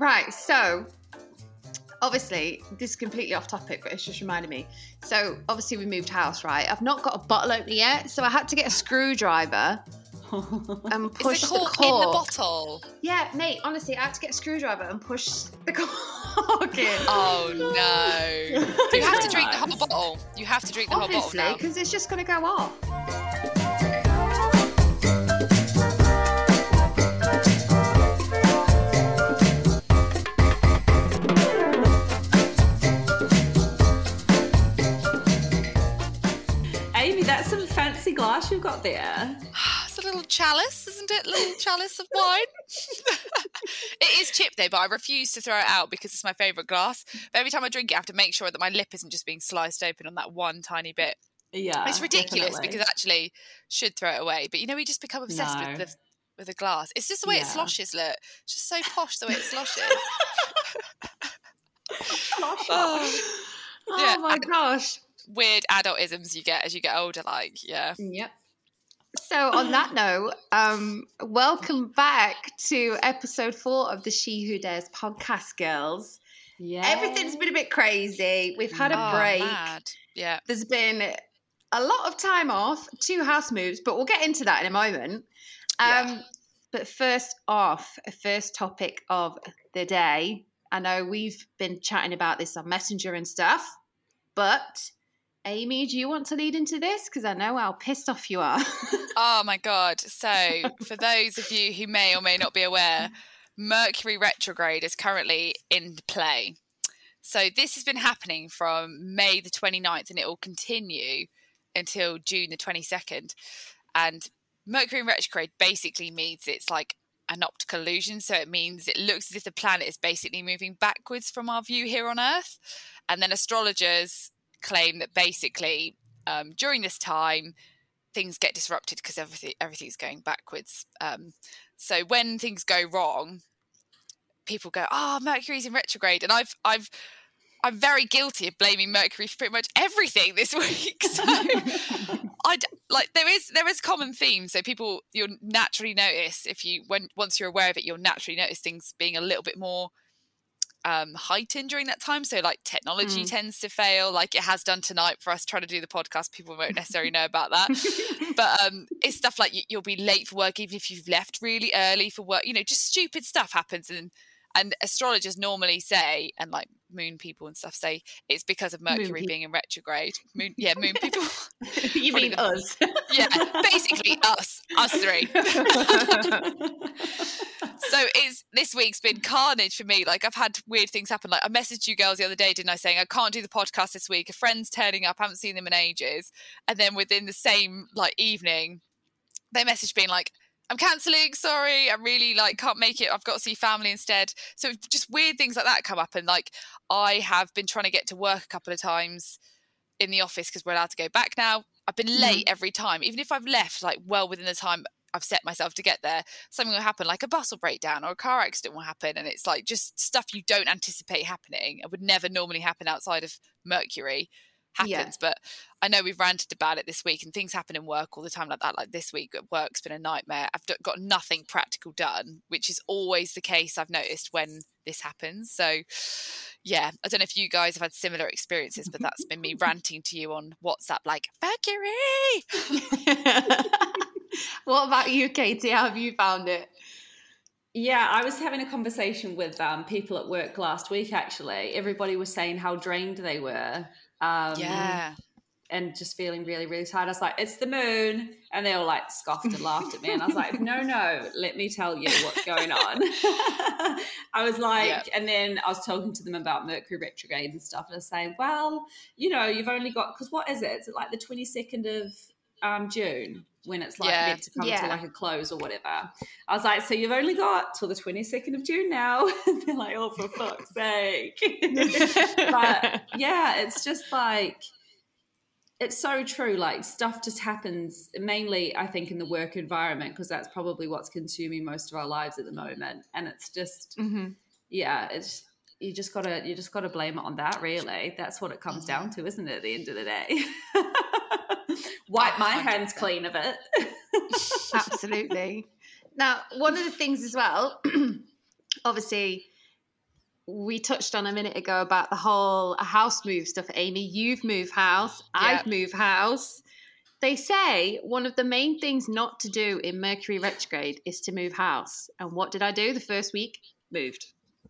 Right, so obviously this is completely off topic, but it's just reminded me. So obviously we moved house, right? I've not got a bottle opener yet, so I had to get a screwdriver and push Is the the cork cork in the bottle? Yeah, mate, honestly, I had to get a screwdriver and push the cork in. Oh no! Do you have to drink the whole bottle? You have to drink the whole bottle Obviously, now. because it's just going to go off. Amy, that's some fancy glass you've got there. It's a little chalice, isn't it? A little chalice of wine. It is chipped though, but I refuse to throw it out because it's my favourite glass. But every time I drink it, I have to make sure that my lip isn't just being sliced open on that one tiny bit. Yeah, It's ridiculous definitely. because actually should throw it away. But we just become obsessed with the glass. It's just the way it sloshes, look. It's just so posh the way it sloshes. Oh my gosh. Weird adult-isms you get as you get older, Yep. So on that note, welcome back to episode 4 of the She Who Dares podcast, girls. Yeah. Everything's been a bit crazy. We've had a break. Mad. Yeah. There's been a lot of time off, 2 house moves, but we'll get into that in a moment. But first topic of the day. I know we've been chatting about this on Messenger and stuff, but Amy, do you want to lead into this? Because I know how pissed off you are. Oh my God. So for those of you who may or may not be aware, Mercury retrograde is currently in play. So this has been happening from May the 29th and it will continue until June the 22nd. And Mercury in retrograde basically means it's like an optical illusion. So it means it looks as if the planet is basically moving backwards from our view here on Earth. And then astrologers claim that basically during this time things get disrupted because everything's going backwards. So when things go wrong, people go, "Oh, Mercury's in retrograde," and I'm very guilty of blaming Mercury for pretty much everything this week. So there is common themes. So you'll naturally notice once you're aware of it, you'll naturally notice things being a little bit more heightened during that time. So like technology tends to fail, like it has done tonight for us trying to do the podcast. People won't necessarily know about that. But it's stuff like you'll be late for work even if you've left really early for work. Just stupid stuff happens, and astrologers normally say, and like moon people and stuff say, it's because of Mercury being in retrograde. Moon people. You mean us? Yeah, basically us three. So this week's been carnage for me. Like I've had weird things happen. Like I messaged you girls the other day, didn't I, saying I can't do the podcast this week. A friend's turning up, I haven't seen them in ages. And then within the same evening, they messaged being like, I'm cancelling, sorry, I really can't make it, I've got to see family instead. So just weird things like that come up. And I have been trying to get to work a couple of times in the office because we're allowed to go back now. I've been late every time, even if I've left well within the time I've set myself to get there, something will happen, like a bus will break down or a car accident will happen. And it's just stuff you don't anticipate happening. It would never normally happen outside of Mercury. Happens, but I know we've ranted about it this week and things happen in work all the time like that. Like this week at work's been a nightmare. I've got nothing practical done, which is always the case I've noticed when this happens. So yeah, I don't know if you guys have had similar experiences, but that's been me ranting to you on WhatsApp like, Mercury! What about you, Katie? How have you found it? Yeah, I was having a conversation with people at work last week, actually. Everybody was saying how drained they were. And just feeling really, really tired. I was like, it's the moon. And they all scoffed and laughed at me. And I was like, no, let me tell you what's going on. I was like, and then I was talking to them about Mercury retrograde and stuff. And I was saying, well, you've only got, because what is it? Is it the 22nd of June when it's meant to come to a close or whatever? I was like, so you've only got till the 22nd of June now. And they're like, oh, for fuck's sake. But yeah, it's just it's so true. Stuff just happens mainly, I think, in the work environment, because that's probably what's consuming most of our lives at the moment. And it's just, it's, you just gotta blame it on that, really. That's what it comes down to, isn't it, at the end of the day? Wipe my hands clean of it. Absolutely. Now, one of the things as well, obviously, we touched on a minute ago about the whole house move stuff. Amy, you've moved house. I've moved house. They say one of the main things not to do in Mercury retrograde is to move house. And what did I do the first week? Moved.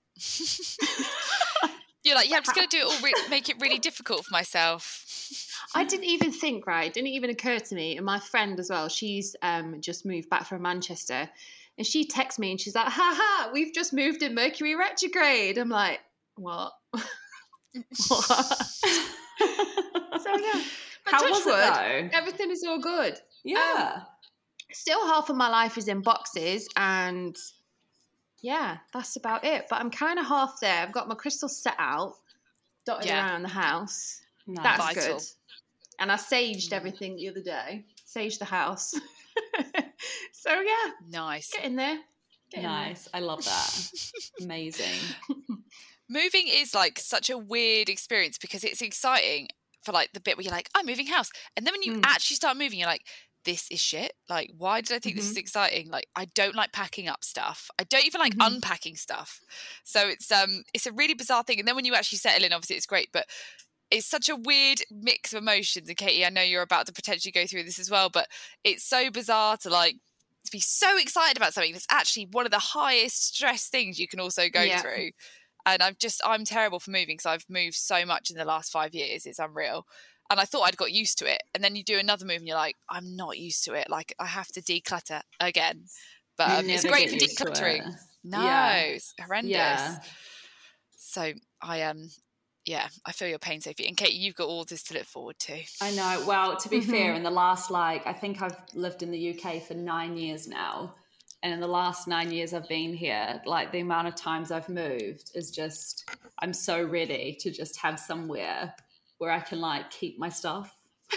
You're like, yeah, I'm just going to do it all, make it really difficult for myself. I didn't even think, right? It didn't even occur to me. And my friend as well, she's just moved back from Manchester. And she texts me and she's like, ha, we've just moved in Mercury retrograde. I'm like, what? What? So, yeah. But how was it, though? Everything is all good. Yeah. Still half of my life is in boxes and... yeah, that's about it. But I'm kind of half there. I've got my crystals set out, dotted around the house. Nice. That's Vital. good. And I saged everything the other day. Saged the house. So, yeah. Nice. Get in there. Nice. I love that. Amazing. Moving is like such a weird experience because it's exciting for like the bit where you're like, I'm moving house. And then when you actually start moving, you're like, this is shit. Like, why did I think this is exciting? Like, I don't like packing up stuff. I don't even like unpacking stuff. So it's a really bizarre thing. And then when you actually settle in, obviously it's great, but it's such a weird mix of emotions. And Katie, I know you're about to potentially go through this as well, but it's so bizarre to like to be so excited about something that's actually one of the highest stress things you can also go through. And I'm terrible for moving because I've moved so much in the last 5 years. It's unreal. And I thought I'd got used to it. And then you do another move and you're like, I'm not used to it. Like, I have to declutter again. But it's great for decluttering. No, it's horrendous. Yeah. So I feel your pain, Sophie. And Katie, you've got all this to look forward to. I know. Well, to be fair, in the last, I think I've lived in the UK for 9 years now. And in the last 9 years I've been here, like the amount of times I've moved is just, I'm so ready to just have somewhere where I can like keep my stuff.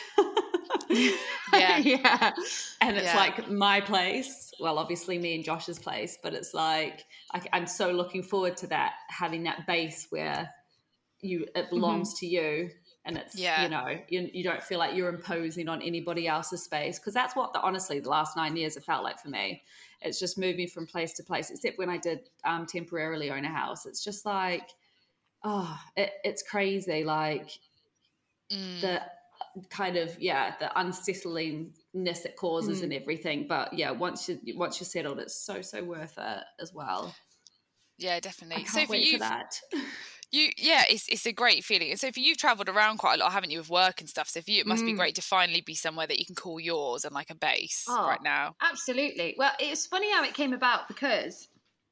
Yeah. And it's like my place. Well, obviously me and Josh's place, but it's like, I'm so looking forward to that, having that base where it belongs to you. And it's, you know, you don't feel like you're imposing on anybody else's space. Because that's what, honestly, the last 9 years have felt like for me. It's just moving from place to place, except when I did temporarily own a house. It's just like, it's crazy. Like the kind of, the unsettlingness it causes and everything. But yeah, once you're settled, it's so worth it as well. Yeah, definitely. I can't wait for that. It's a great feeling. And so for you've travelled around quite a lot, haven't you, with work and stuff? So for you, it must be great to finally be somewhere that you can call yours and like a base right now. Absolutely. Well, it's funny how it came about because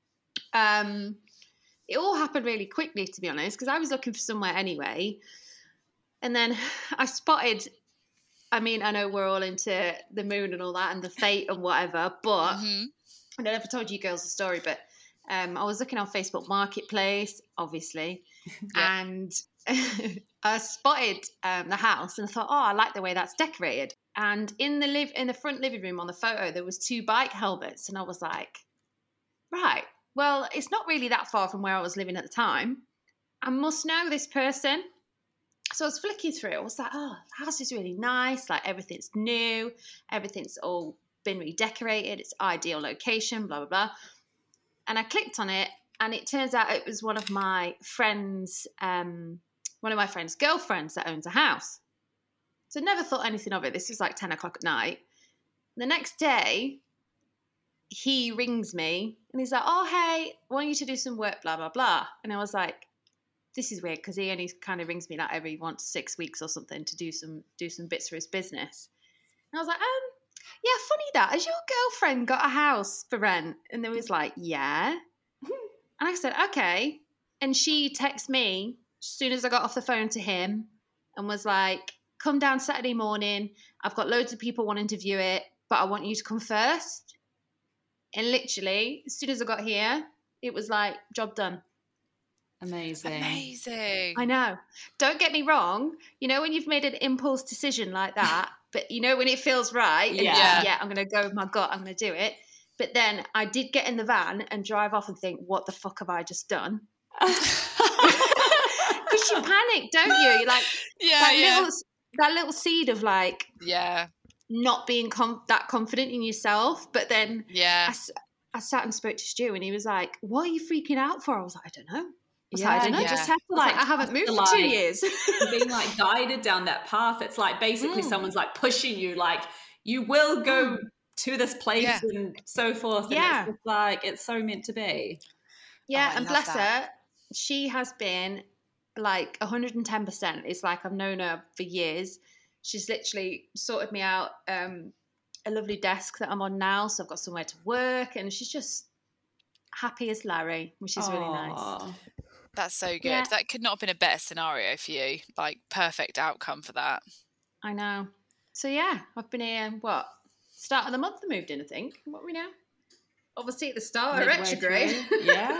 it all happened really quickly, to be honest, because I was looking for somewhere anyway. And then I spotted, I mean, I know we're all into the moon and all that and the fate and whatever, but I never told you girls the story, but I was looking on Facebook Marketplace, obviously, and I spotted the house and I thought, I like the way that's decorated. And in the front living room on the photo, there was 2 bike helmets. And I was like, right, well, it's not really that far from where I was living at the time. I must know this person. So I was flicking through. I was like, the house is really nice. Like everything's new. Everything's all been redecorated. It's ideal location, blah, blah, blah. And I clicked on it, and it turns out it was one of my friends' girlfriends that owns a house. So I never thought anything of it. This was like 10 o'clock at night. The next day, he rings me, and he's like, hey, I want you to do some work, blah, blah, blah. And I was like, this is weird, because he only kind of rings me like every 6 weeks or something to do some bits for his business. And I was like, yeah, funny that. Has your girlfriend got a house for rent? And they was like, yeah. And I said, okay. And she texted me as soon as I got off the phone to him and was like, come down Saturday morning. I've got loads of people wanting to view it, but I want you to come first. And literally, as soon as I got here, it was like, job done. Amazing. I know. Don't get me wrong. You know, when you've made an impulse decision like that, but you know, when it feels right, and I'm going to go with my gut, I'm going to do it. But then I did get in the van and drive off and think, what the fuck have I just done? Because you panic, don't you? You're like, that little seed of like, not being that confident in yourself. But then I sat and spoke to Stu and he was like, what are you freaking out for? I was like, I don't know. I don't know. You just have to like, I haven't moved for 2 years. Being like guided down that path. It's like basically someone's like pushing you, like you will go to this place and so forth. And it's just like, it's so meant to be. Yeah. And bless her, she has been like 110%. It's like I've known her for years. She's literally sorted me out a lovely desk that I'm on now. So I've got somewhere to work, and she's just happy as Larry, which is really nice. That's so good. Yeah. That could not have been a better scenario for you. Like, perfect outcome for that. I know. So yeah, I've been here, start of the month I moved in, I think. What are we now? Obviously at the start of retrograde. Yeah.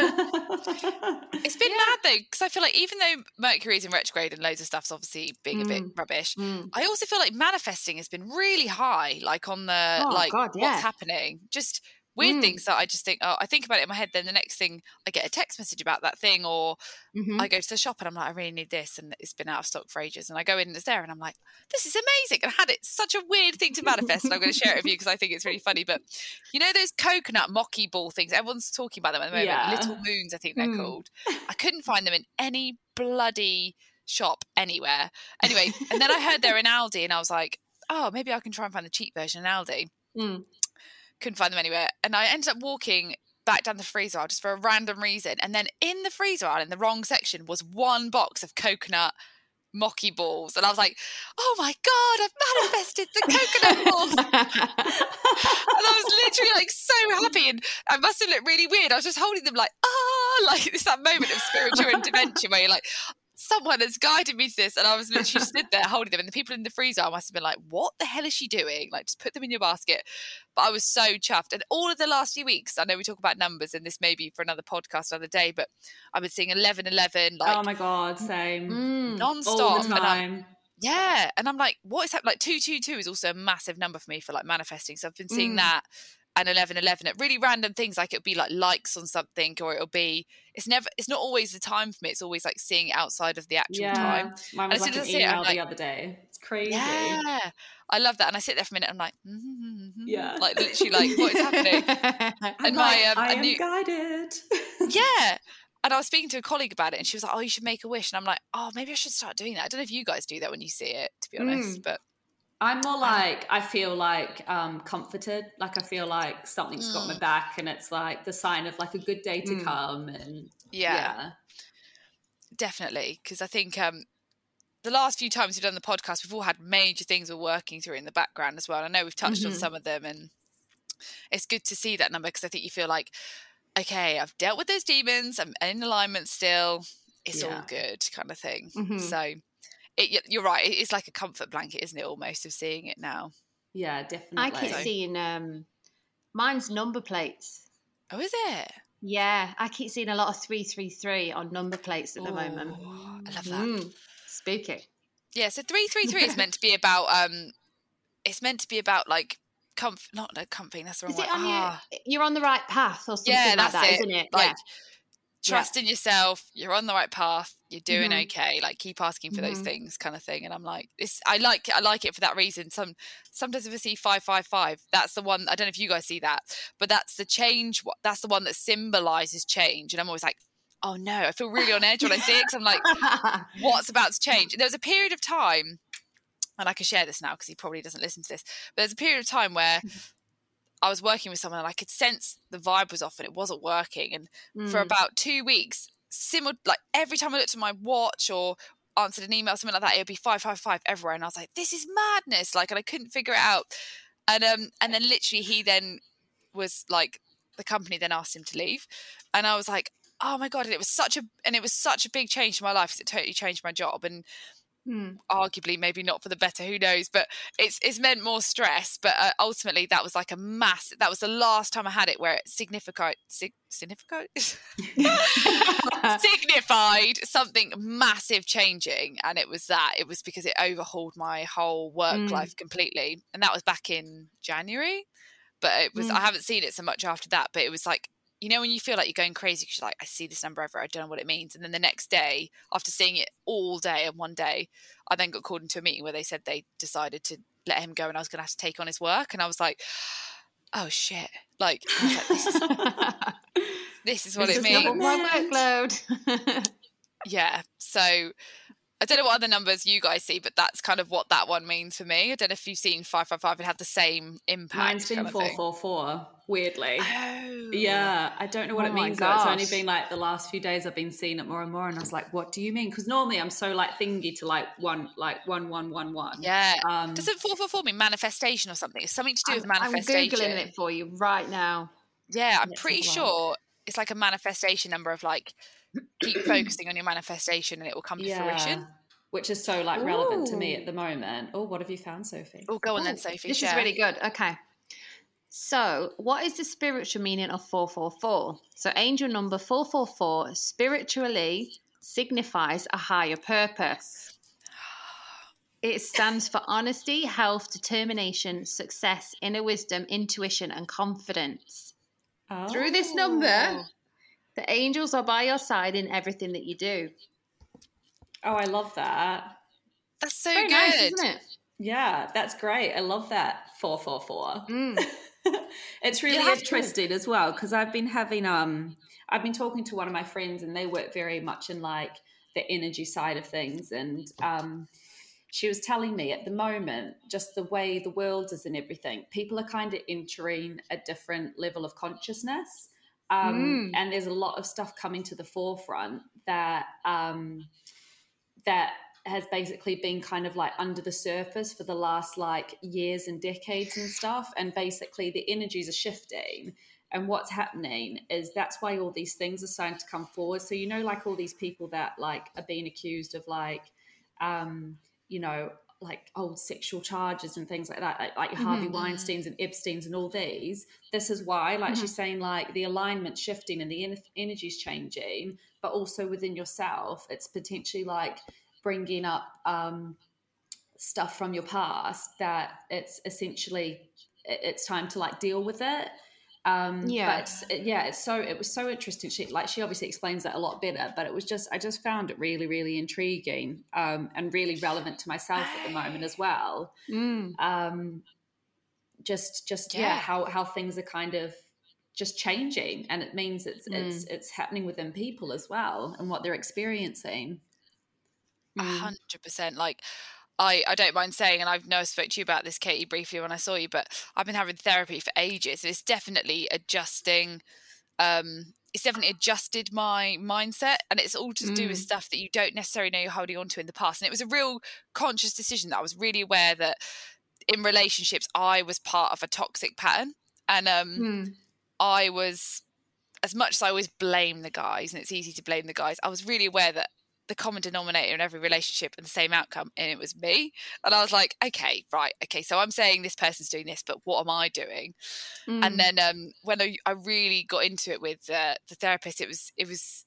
It's been mad though, because I feel like even though Mercury's in retrograde and loads of stuff's obviously being a bit rubbish, I also feel like manifesting has been really high, like on the what's happening. Just weird things that I just think, I think about it in my head, then the next thing I get a text message about that thing, or I go to the shop and I'm like, I really need this, and it's been out of stock for ages, and I go in and it's there and I'm like, this is amazing, and I had it. Such a weird thing to manifest, and I'm going to share it with you because I think it's really funny. But you know those coconut mocky ball things, everyone's talking about them at the moment, Little Moons I think they're called. I couldn't find them in any bloody shop anywhere anyway, and then I heard they're in Aldi and I was like, oh, maybe I can try and find the cheap version in Aldi. Couldn't find them anywhere, and I ended up walking back down the freezer aisle just for a random reason, and then in the freezer aisle in the wrong section was one box of coconut mocky balls, and I was like, oh my god, I've manifested the coconut balls. And I was literally like so happy, and I must have looked really weird. I was just holding them like, like it's that moment of spiritual intervention where you're like, someone has guided me to this, and I was literally stood there holding them, and the people in the freezer must have been like, what the hell is she doing? Like, just put them in your basket. But I was so chuffed. And all of the last few weeks, I know we talk about numbers, and this may be for another podcast another day, but I've been seeing 1111, like, oh my god, same, non-stop all the time. And I'm like, what is happening? Like 222 is also a massive number for me for like manifesting, so I've been seeing that, and 1111 at really random things, like it'll be like likes on something, or it'll be, it's not always the time for me, it's always like seeing it outside of the actual time. Mine was like an email the other day. It's crazy. I love that, and I sit there for a minute, I'm like, like literally like, what is happening? And I am guided. And I was speaking to a colleague about it, and she was like, oh, you should make a wish, and I'm like, oh, maybe I should start doing that. I don't know if you guys do that when you see it, to be honest, but I'm more like, I feel like comforted. Like I feel like something's got my back, and it's like the sign of like a good day to come. And definitely. Because I think the last few times we've done the podcast, we've all had major things we're working through in the background as well. I know we've touched on some of them, and it's good to see that number, because I think you feel like, okay, I've dealt with those demons, I'm in alignment still, it's all good kind of thing. So you're right, it's like a comfort blanket, isn't it, almost, of seeing it now. Yeah, definitely. I keep seeing mine's number plates. Oh, is it? Yeah, I keep seeing a lot of 333 on number plates at the moment. I love that. Spooky. Yeah, so 333 is meant to be about it's meant to be about like comfy, that's the wrong word. You're on the right path or something like that, isn't it? Like, trust in yourself, you're on the right path, you're doing okay, like keep asking for those things kind of thing. And I'm like, I like it for that reason. Sometimes if I see 555, that's the one, I don't know if you guys see that, but that's the change, that's the one that symbolizes change. And I'm always like, oh no, I feel really on edge when I see it, because I'm like, what's about to change? There was a period of time, and I can share this now because he probably doesn't listen to this, but there's a period of time where I was working with someone and I could sense the vibe was off and it wasn't working. And for about 2 weeks, like every time I looked at my watch or answered an email, something like that, it would be 555 everywhere. And I was like, this is madness. Like, and I couldn't figure it out. And then literally he then was like, the company then asked him to leave. And I was like, oh my God. And it was such a big change in my life, because it totally changed my job. And arguably maybe not for the better, who knows, but it's meant more stress. But ultimately that was like that was the last time I had it where it signified something massive changing. And it was because it overhauled my whole work life completely. And that was back in January, but it was I haven't seen it so much after that. But it was like, you know, when you feel like you're going crazy because you're like, I see this number everywhere, I don't know what it means. And then the next day, after seeing it all day and one day, I then got called into a meeting where they said they decided to let him go and I was going to have to take on his work. And I was like, oh shit, like, I was like, this is what This it is means. double my workload. Yeah, so I don't know what other numbers you guys see, but that's kind of what that one means for me. I don't know if you've seen 555 and had the same impact. Mine's been kind of thing. 444, weirdly. Oh. Yeah, I don't know what Oh it my means though. It's only gosh. been like the last few days I've been seeing it more and more, and I was like, what do you mean? Because normally I'm so like thingy to like 1111. Yeah. Doesn't 444 mean manifestation or something? It's something to do with manifestation. I'm Googling it for you right now. Yeah, I'm Let's pretty have a look. sure it's like a manifestation number of like, keep focusing on your manifestation and it will come to fruition. Which is so like relevant to me Ooh. at the moment. Oh, what have you found, Sophie? Oh, go on then, Ooh, Sophie. This share. is really good. Okay. So, what is the spiritual meaning of 444? So, angel number 444 spiritually signifies a higher purpose. It stands for honesty, health, determination, success, inner wisdom, intuition, and confidence. Oh. Through this number, the angels are by your side in everything that you do. Oh, I love that. That's so Very good. nice, isn't it? Yeah, that's great. I love that 444. Mm. It's really You have to. interesting as well because I've been having I've been talking to one of my friends and they work very much in like the energy side of things, and she was telling me at the moment just the way the world is and everything, people are kind of entering a different level of consciousness, and there's a lot of stuff coming to the forefront that that has basically been kind of like under the surface for the last like years and decades and stuff. And basically the energies are shifting. And what's happening is that's why all these things are starting to come forward. So, you know, like all these people that like are being accused of like, you know, like old sexual charges and things like that, like Harvey Weinstein's and Epstein's and all these. This is why, like she's saying, like the alignment's shifting and the energy's changing, but also within yourself, it's potentially like bringing up stuff from your past that it's essentially it's time to like deal with it. But it was so interesting. She obviously explains that a lot better, but I just found it really, really intriguing, and really relevant to myself at the moment as well. How things are kind of just changing, and it means it's happening within people as well and what they're experiencing. 100%. Like, I don't mind saying, and I've never spoke to you about this, Katie, briefly when I saw you, but I've been having therapy for ages, and it's definitely adjusting. It's definitely adjusted my mindset, and it's all to do with stuff that you don't necessarily know you're holding on to in the past. And it was a real conscious decision that I was really aware that in relationships I was part of a toxic pattern, and I was, as much as I always blame the guys, and it's easy to blame the guys, I was really aware that the common denominator in every relationship and the same outcome, and it was me. And I was like, okay, so I'm saying this person's doing this, but what am I doing? And then when I really got into it with the therapist, it was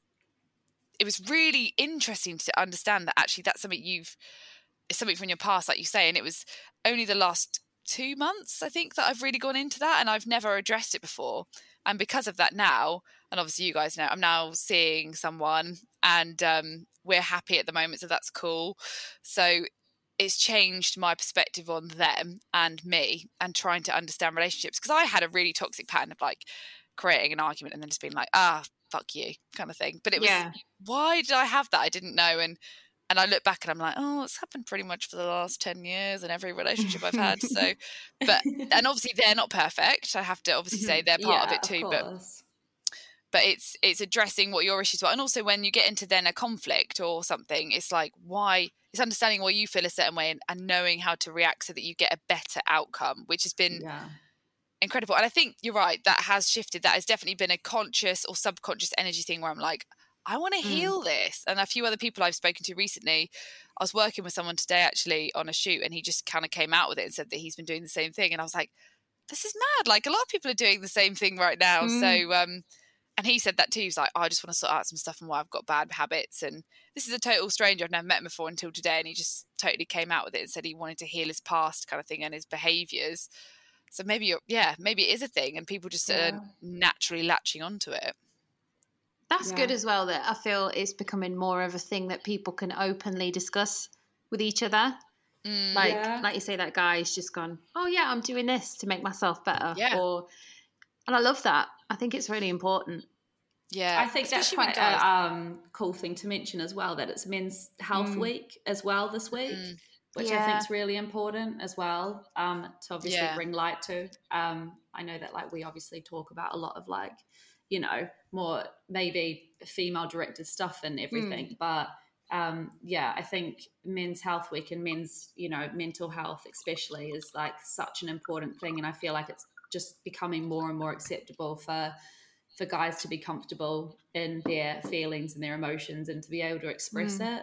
really interesting to understand that actually that's something it's something from your past, like you say. And it was only the last 2 months, I think, that I've really gone into that, and I've never addressed it before. And because of that now, and obviously you guys know, I'm now seeing someone, and we're happy at the moment, so that's cool. So it's changed my perspective on them and me, and trying to understand relationships, because I had a really toxic pattern of like creating an argument and then just being like, fuck you kind of thing. But it was, why did I have that? I didn't know. And I look back and I'm like, oh, it's happened pretty much for the last 10 years in every relationship I've had. So, and obviously they're not perfect. I have to obviously say they're part of it too. But it's addressing what your issues are. And also when you get into then a conflict or something, it's like, why, it's understanding why you feel a certain way and knowing how to react so that you get a better outcome, which has been incredible. And I think you're right, that has shifted. That has definitely been a conscious or subconscious energy thing where I'm like, I want to heal this. And a few other people I've spoken to recently, I was working with someone today actually on a shoot, and he just kind of came out with it and said that he's been doing the same thing. And I was like, this is mad. Like, a lot of people are doing the same thing right now. So, and he said that too. He's like, I just want to sort out some stuff and why I've got bad habits. And this is a total stranger. I've never met him before until today. And he just totally came out with it and said he wanted to heal his past kind of thing and his behaviours. So maybe maybe it is a thing, and people just are naturally latching onto it. That's good as well, that I feel it's becoming more of a thing that people can openly discuss with each other. Like you say, that guy's just gone, oh yeah, I'm doing this to make myself better. Yeah. And I love that. I think it's really important. Yeah, I think that's quite a cool thing to mention as well, that it's Men's Health Week as well this week, which I think is really important as well, to obviously bring light to. I know that like we obviously talk about a lot of like, you know, more maybe female directed stuff and everything, but I think Men's Health Week and men's, you know, mental health especially is like such an important thing, and I feel like it's just becoming more and more acceptable for guys to be comfortable in their feelings and their emotions and to be able to express it.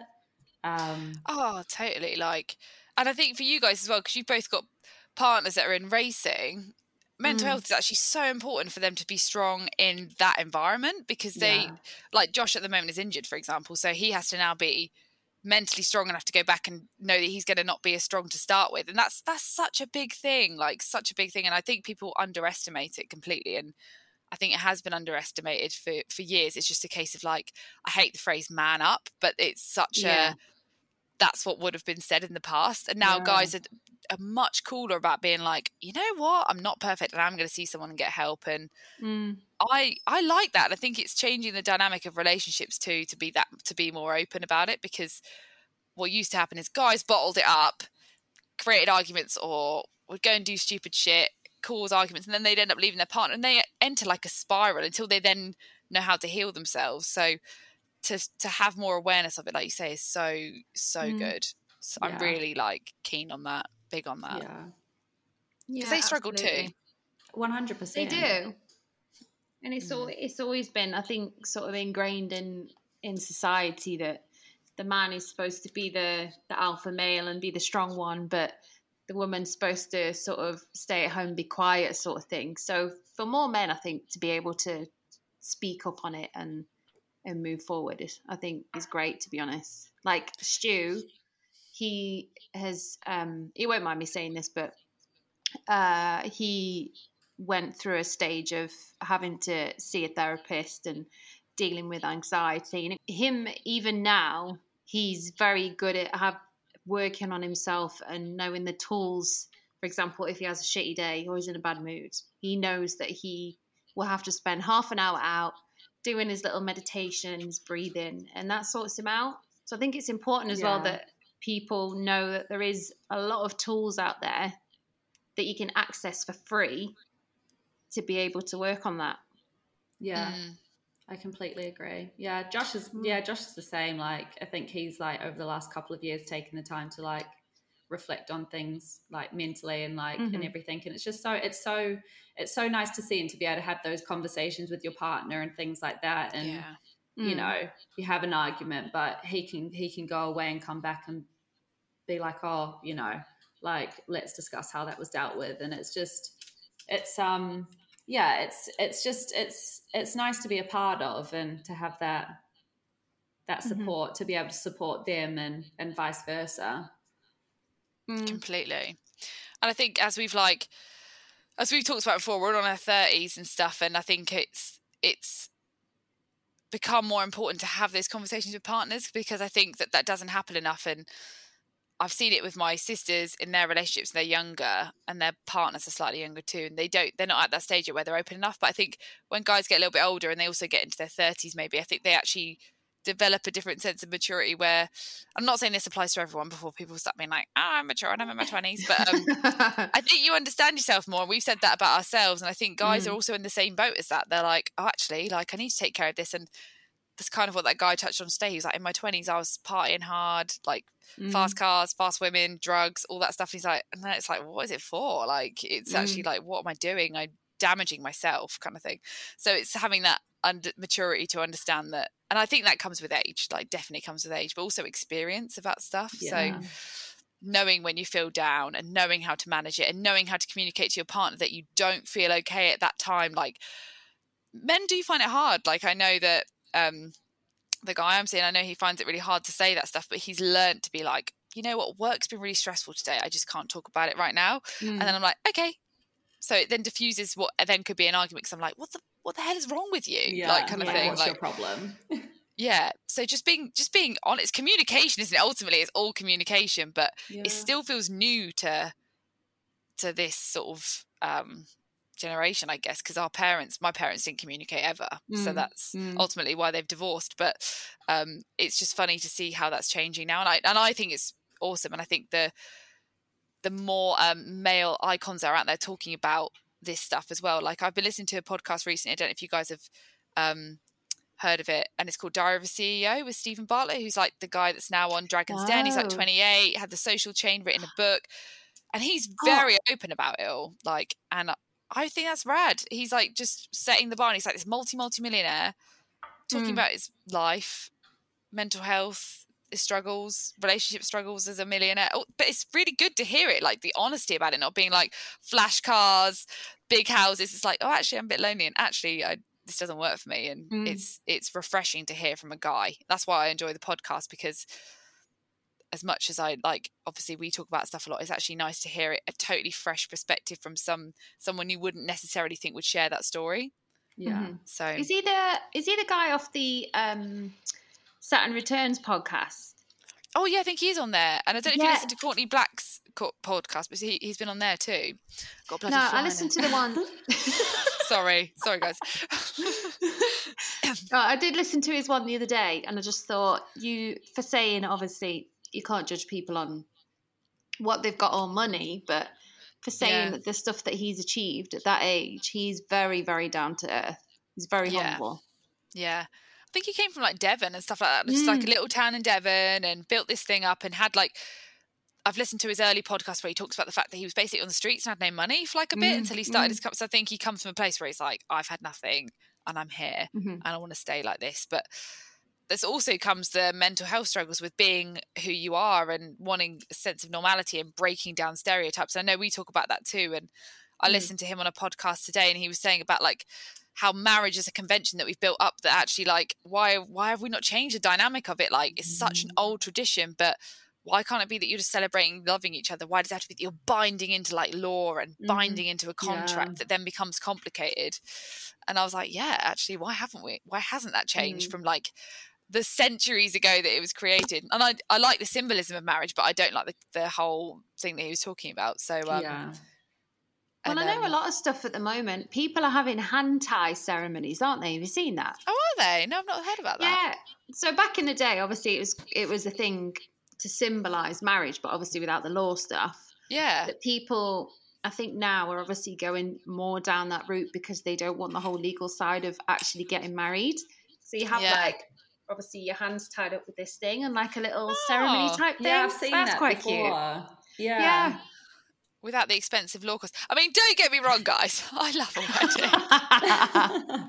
Totally. Like, and I think for you guys as well, because you've both got partners that are in racing, mental health is actually so important for them to be strong in that environment, because they, like Josh at the moment is injured, for example, so he has to now be mentally strong enough to go back and know that he's going to not be as strong to start with. And that's such a big thing, like such a big thing. And I think people underestimate it completely. And I think it has been underestimated for years. It's just a case of like, I hate the phrase man up, but it's such that's what would have been said in the past. And now guys are much cooler about being like, you know what, I'm not perfect and I'm going to see someone and get help. And I like that. I think it's changing the dynamic of relationships too, to be more open about it, because what used to happen is guys bottled it up, created arguments, or would go and do stupid shit, cause arguments, and then they'd end up leaving their partner and they enter like a spiral until they then know how to heal themselves. So to have more awareness of it, like you say, is so good. So I'm really like keen on that, big on that. Because they struggle too. 100%. They do. And it's always been, I think, sort of ingrained in society that the man is supposed to be the alpha male and be the strong one, but the woman's supposed to sort of stay at home, be quiet, sort of thing. So for more men, I think, to be able to speak up on it and move forward, I think is great, to be honest. Like Stu, he has, he won't mind me saying this, but he went through a stage of having to see a therapist and dealing with anxiety. And him, even now, he's very good at working on himself and knowing the tools. For example, if he has a shitty day or he's in a bad mood, he knows that he will have to spend half an hour out doing his little meditations, breathing, and that sorts him out. So I think it's important as well that people know that there is a lot of tools out there that you can access for free to be able to work on that. I completely agree. Josh is the same. Like, I think he's like over the last couple of years taken the time to like reflect on things like mentally and like and everything, and it's just it's so nice to see and to be able to have those conversations with your partner and things like that. And you know, you have an argument, but he can go away and come back and be like, oh, you know, like, let's discuss how that was dealt with. And it's nice to be a part of and to have that support, to be able to support them and vice versa. Completely. And I think as we've talked about before, we're on our 30s and stuff, and I think it's become more important to have those conversations with partners, because I think that doesn't happen enough. And I've seen it with my sisters in their relationships. They're younger and their partners are slightly younger too, and they're not at that stage yet where they're open enough. But I think when guys get a little bit older and they also get into their 30s maybe, I think they actually develop a different sense of maturity, where I'm not saying this applies to everyone before people start being like, I'm mature and I'm in my 20s, but I think you understand yourself more. We've said that about ourselves, and I think guys are also in the same boat as that. They're like, oh, actually, like, I need to take care of this. And that's kind of what that guy touched on today. He was like, in my 20s I was partying hard, like fast cars, fast women, drugs, all that stuff. And he's like, and then it's like, what is it for? Like, it's actually like, what am I doing? I'm damaging myself, kind of thing. So it's having that maturity to understand that. And I think that comes with age, like definitely comes with age, but also experience about stuff. So knowing when you feel down and knowing how to manage it and knowing how to communicate to your partner that you don't feel okay at that time. Like, men do find it hard. Like, I know that the guy I'm seeing, I know he finds it really hard to say that stuff, but he's learned to be like, you know what, work's been really stressful today, I just can't talk about it right now. And then I'm like, okay. So it then diffuses what then could be an argument, because I'm like, what the hell is wrong with you? Like, kind of thing. What's like, your problem? Yeah. So just being honest, communication, isn't it? Ultimately, it's all communication, but it still feels new to this sort of generation, I guess, because my parents didn't communicate ever. So that's ultimately why they've divorced. But it's just funny to see how that's changing now. And I think it's awesome. And I think the more male icons are out there talking about this stuff as well. Like I've been listening to a podcast recently. I don't know if you guys have heard of it, and it's called Diary of a CEO with Stephen Bartlett, who's like the guy that's now on Dragon's Den. He's like 28, had The Social Chain, written a book, and he's very open about it all. Like, and I think that's rad. He's like just setting the bar, and he's like this multi-millionaire talking about his life, mental health, his struggles, relationship struggles as a millionaire. But it's really good to hear it, like the honesty about it, not being like flash cars, big houses. It's like, oh, actually, I'm a bit lonely, and actually, this doesn't work for me. And it's refreshing to hear from a guy. That's why I enjoy the podcast, because as much as I like, obviously we talk about stuff a lot, it's actually nice to hear it, a totally fresh perspective from someone you wouldn't necessarily think would share that story. Yeah. So is he the guy off the Saturn Returns podcast? Oh yeah, I think he's on there. And I don't know if you listen to Courtney Black's podcast, but he's been on there too. Got bloody I listened to the one. Sorry guys. I did listen to his one the other day, and I just thought, for saying, obviously you can't judge people on what they've got on money, but for saying that the stuff that he's achieved at that age, he's very, very down to earth. He's very humble. Yeah. I think he came from like Devon and stuff like that. Just like a little town in Devon, and built this thing up, and had like, I've listened to his early podcast where he talks about the fact that he was basically on the streets and had no money for like a bit until he started his company. So I think he comes from a place where he's like, I've had nothing and I'm here and I want to stay like this. But there's also comes the mental health struggles with being who you are and wanting a sense of normality and breaking down stereotypes. I know we talk about that too. And I listened to him on a podcast today, and he was saying about like how marriage is a convention that we've built up, that actually like, why have we not changed the dynamic of it? Like, it's such an old tradition, but why can't it be that you're just celebrating loving each other? Why does it have to be that you're binding into like law and binding into a contract that then becomes complicated? And I was like, yeah, actually, why hasn't that changed from like the centuries ago that it was created? And I like the symbolism of marriage, but I don't like the whole thing that he was talking about. So well, I know a lot of stuff at the moment. People are having hand tie ceremonies, aren't they? Have you seen that? Oh, are they? No, I've not heard about that. Yeah. So back in the day, obviously it was a thing to symbolise marriage, but obviously without the law stuff. Yeah. But people, I think now, are obviously going more down that route because they don't want the whole legal side of actually getting married. So you have like, obviously your hands tied up with this thing and like a little ceremony type thing. Yeah, I've seen That's that quite before. Cute. Yeah. Without the expensive law costs. I mean, don't get me wrong, guys. I love a wedding.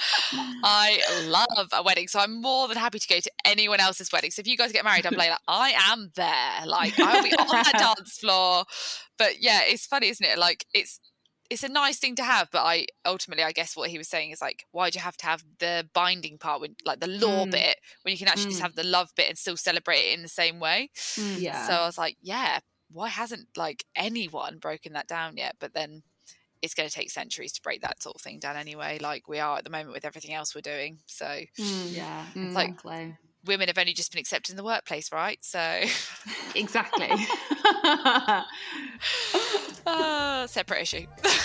I love a wedding, so I'm more than happy to go to anyone else's wedding. So if you guys get married, I'm like I am there. Like, I'll be on that dance floor. But yeah, it's funny, isn't it? Like, it's a nice thing to have, but I guess what he was saying is like, why do you have to have the binding part, when like the law bit, when you can actually just have the love bit and still celebrate it in the same way? Yeah. So I was like, yeah, why hasn't like anyone broken that down yet? But then it's going to take centuries to break that sort of thing down anyway, like we are at the moment with everything else we're doing. So yeah, exactly. Like, women have only just been accepted in the workplace, right? So exactly. Separate issue.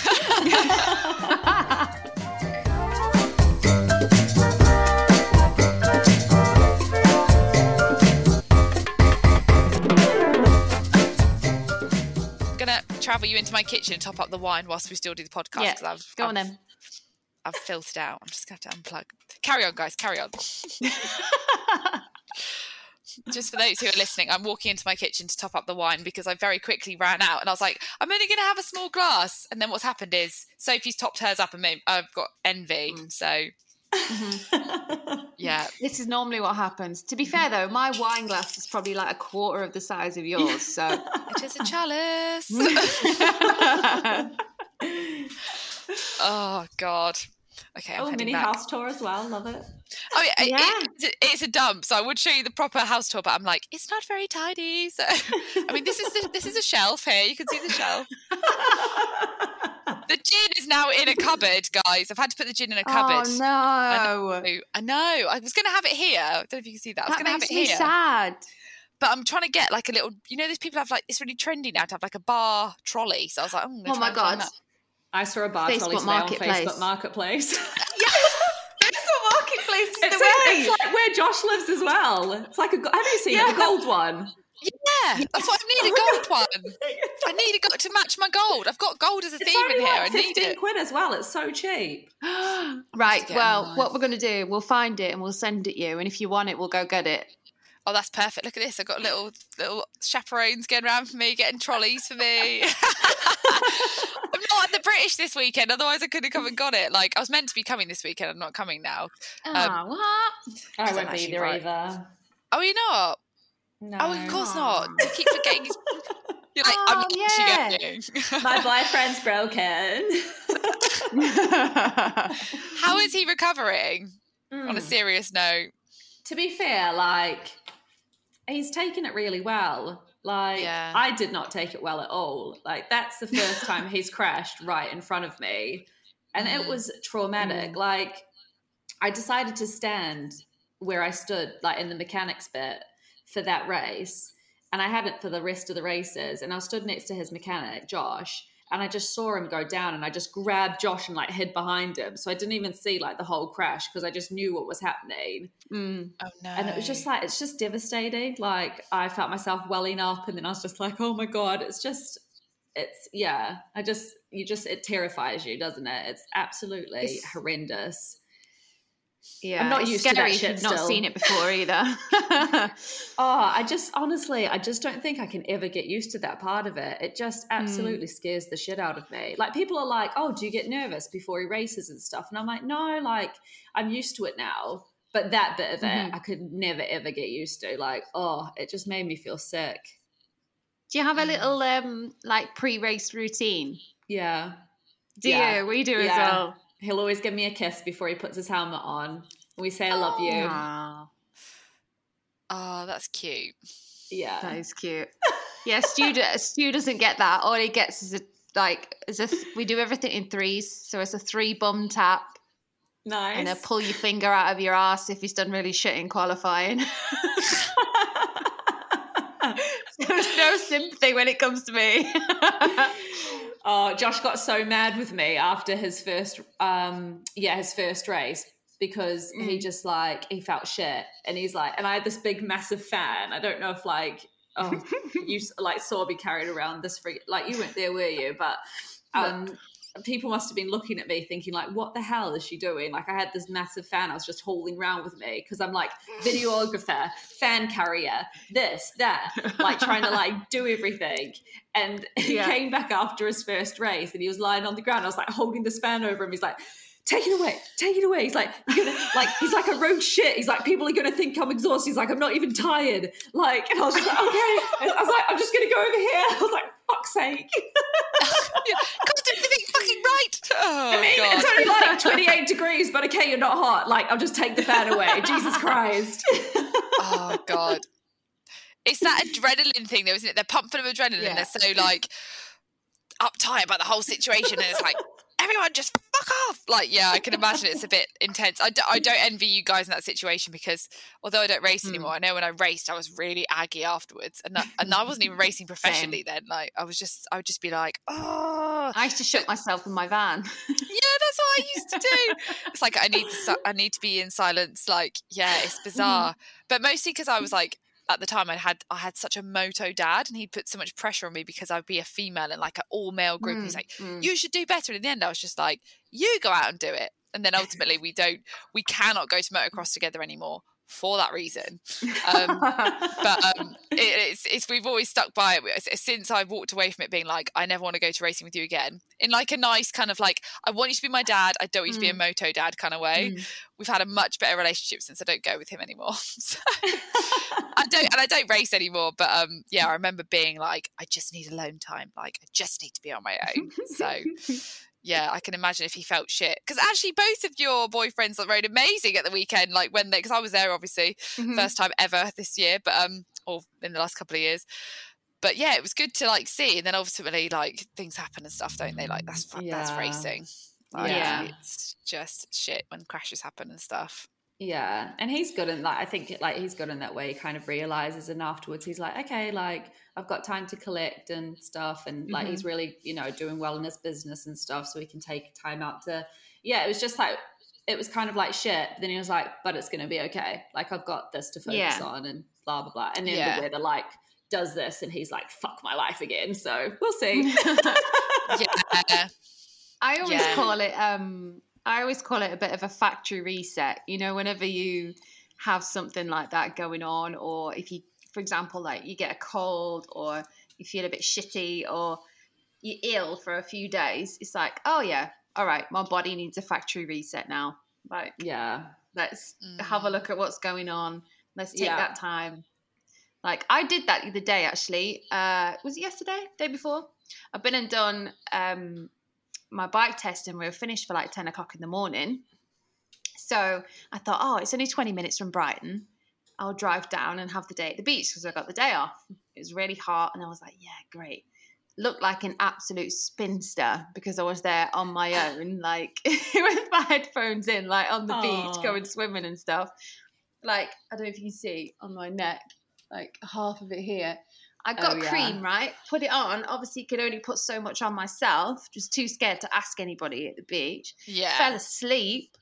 Travel you into my kitchen and top up the wine whilst we still do the podcast. Yeah, go on then. I've filtered out. I'm just going to have to unplug. Carry on, guys. Carry on. Just for those who are listening, I'm walking into my kitchen to top up the wine because I very quickly ran out, and I was like, I'm only going to have a small glass. And then what's happened is Sophie's topped hers up, and I've got envy. So yeah, this is normally what happens. To be fair though, my wine glass is probably like a quarter of the size of yours, so it is a chalice. Oh god. Okay, I'm mini back. house tour as well. Love it. Oh yeah, it's a dump. So I would show you the proper house tour, but I'm like, it's not very tidy. So I mean, this is a shelf here. You can see the shelf. The gin is now in a cupboard, guys. I've had to put the gin in a cupboard. Oh no! I know. I was going to have it here. I don't know if you can see that. I was going to have it here. Sad. But I'm trying to get like a little. You know, these people have like it's really trendy now to have like a bar trolley. So I was like, oh my god! I saw a bar trolley today on Facebook Marketplace. Yeah, Facebook Marketplace is the way. It's like where Josh lives as well. It's like have you seen it? The gold one. Yeah, that's what I need, a gold one. I need to match my gold. I've got gold as a theme in here. I need it. £15 as well. It's so cheap. Right. Well, what we're going to do, we'll find it and we'll send it you. And if you want it, we'll go get it. Oh, that's perfect. Look at this. I've got little chaperones going around for me, getting trolleys for me. I'm not at the British this weekend, otherwise I could have come and got it. Like, I was meant to be coming this weekend. I'm not coming now. What? I won't be there either. Oh, you're not? No. Oh, of course not. You keep forgetting. You're like, I'm not actually going. My boyfriend's broken. How is he recovering? On a serious note. To be fair, like, he's taken it really well. Like, I did not take it well at all. Like, that's the first time he's crashed right in front of me. And it was traumatic. Like, I decided to stand where I stood, like, in the mechanics bit for that race. And I hadn't for the rest of the races. And I stood next to his mechanic, Josh. And I just saw him go down and I just grabbed Josh and like hid behind him. So I didn't even see like the whole crash because I just knew what was happening. Oh no. And it was just like, it's just devastating. Like I felt myself welling up and then I was just like, oh my God, it terrifies you, doesn't it? It's absolutely horrendous. Yeah, I'm not used to that shit. I've not seen it before either. I just don't think I can ever get used to that part of it. It just absolutely scares the shit out of me. Like people are like, oh, do you get nervous before he races and stuff? And I'm like, no, like I'm used to it now. But that bit of it, I could never ever get used to. Like, oh, it just made me feel sick. Do you have a little like pre-race routine? Yeah. Do you? We do as well. He'll always give me a kiss before he puts his helmet on. We say, I love you. Aww. Oh, that's cute. Yeah. That is cute. Yeah, Stu doesn't get that. All he gets is we do everything in threes. So it's a 3-bum tap. Nice. And a pull your finger out of your ass if he's done really shit in qualifying. There's no sympathy when it comes to me. Oh, Josh got so mad with me after his first race because he just like, he felt shit. And he's like, and I had this big, massive fan. I don't know if like, you like saw me carried around this like you weren't there, were you? But people must have been looking at me thinking like, what the hell is she doing? Like I had this massive fan I was just hauling around with me because I'm like videographer, fan carrier, this, that, like trying to like do everything. And he came back after his first race and he was lying on the ground. I was like holding this fan over him. He's like, take it away. He's like, you're gonna, like, he's like a rogue shit. He's like, people are going to think I'm exhausted. He's like, I'm not even tired. Like, and I was just like, okay. I was like, I'm just going to go over here. I was like, fuck's sake. Can't do anything fucking right. Oh, I mean, God. it's only like 28 degrees, but okay, you're not hot. Like, I'll just take the fan away. Jesus Christ. Oh, God. It's that adrenaline thing, though, isn't it? They're pumped full of adrenaline and they're so, like, uptight about the whole situation. And it's like, everyone just fuck off. Like, yeah, I can imagine it's a bit intense. I don't envy you guys in that situation because although I don't race anymore, I know when I raced, I was really aggy afterwards. And I wasn't even racing professionally then. Like, I would just be like, oh. I used to shut myself in my van. Yeah, that's what I used to do. It's like, I need to be in silence. Like, yeah, it's bizarre. But mostly because I was like, at the time I had such a moto dad and he'd put so much pressure on me because I'd be a female in like an all male group. He's like, you should do better. And in the end I was just like, you go out and do it. And then ultimately we cannot go to motocross together anymore for that reason. It's we've always stuck by it since I walked away from it being like, I never want to go to racing with you again, in like a nice kind of like, I want you to be my dad, I don't want you to be a moto dad kind of way. We've had a much better relationship since I don't go with him anymore. So, I don't race anymore, but I remember being like, I just need alone time, like I just need to be on my own. So yeah, I can imagine if he felt shit. Because actually, both of your boyfriends rode amazing at the weekend. Like because I was there, obviously, first time ever this year, but or in the last couple of years. But yeah, it was good to like see, and then ultimately like things happen and stuff, don't they? Like that's racing. Like, it's just shit when crashes happen and stuff. Yeah, and he's good in that. I think like he's good in that way. He kind of realizes, and afterwards he's like, okay, like I've got time to collect and stuff, and like he's really, you know, doing well in his business and stuff, so he can take time out to. Yeah, it was just like it was kind of like shit. But then he was like, but it's gonna be okay. Like I've got this to focus on, and blah blah blah. And then the weather like does this, and he's like, fuck my life again. So we'll see. I always call it a bit of a factory reset, you know, whenever you have something like that going on, or if you, for example, like you get a cold or you feel a bit shitty or you're ill for a few days, it's like, oh yeah, all right, my body needs a factory reset now. Like, let's have a look at what's going on. Let's take that time. Like I did that the other day, actually. Was it yesterday? Day before? I've been and done my bike test, and we were finished for like 10 o'clock in the morning. So I thought, oh, it's only 20 minutes from Brighton. I'll drive down and have the day at the beach because I got the day off. It was really hot, and I was like, yeah, great. Looked like an absolute spinster because I was there on my own, like with my headphones in, like on the beach, going swimming and stuff. Like, I don't know if you can see on my neck, like half of it here. I got cream, right? Put it on. Obviously, could only put so much on myself. Just too scared to ask anybody at the beach. Yeah. Fell asleep.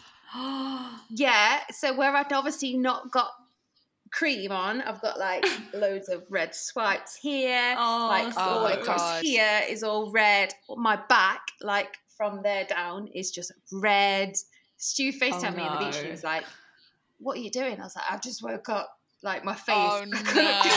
So where I'd obviously not got cream on, I've got like loads of red swipes here. All across here is all red. My back, like from there down, is just red. Stu FaceTimed me on the beach, and he was like, what are you doing? I was like, I've just woke up. Like my face. Oh no.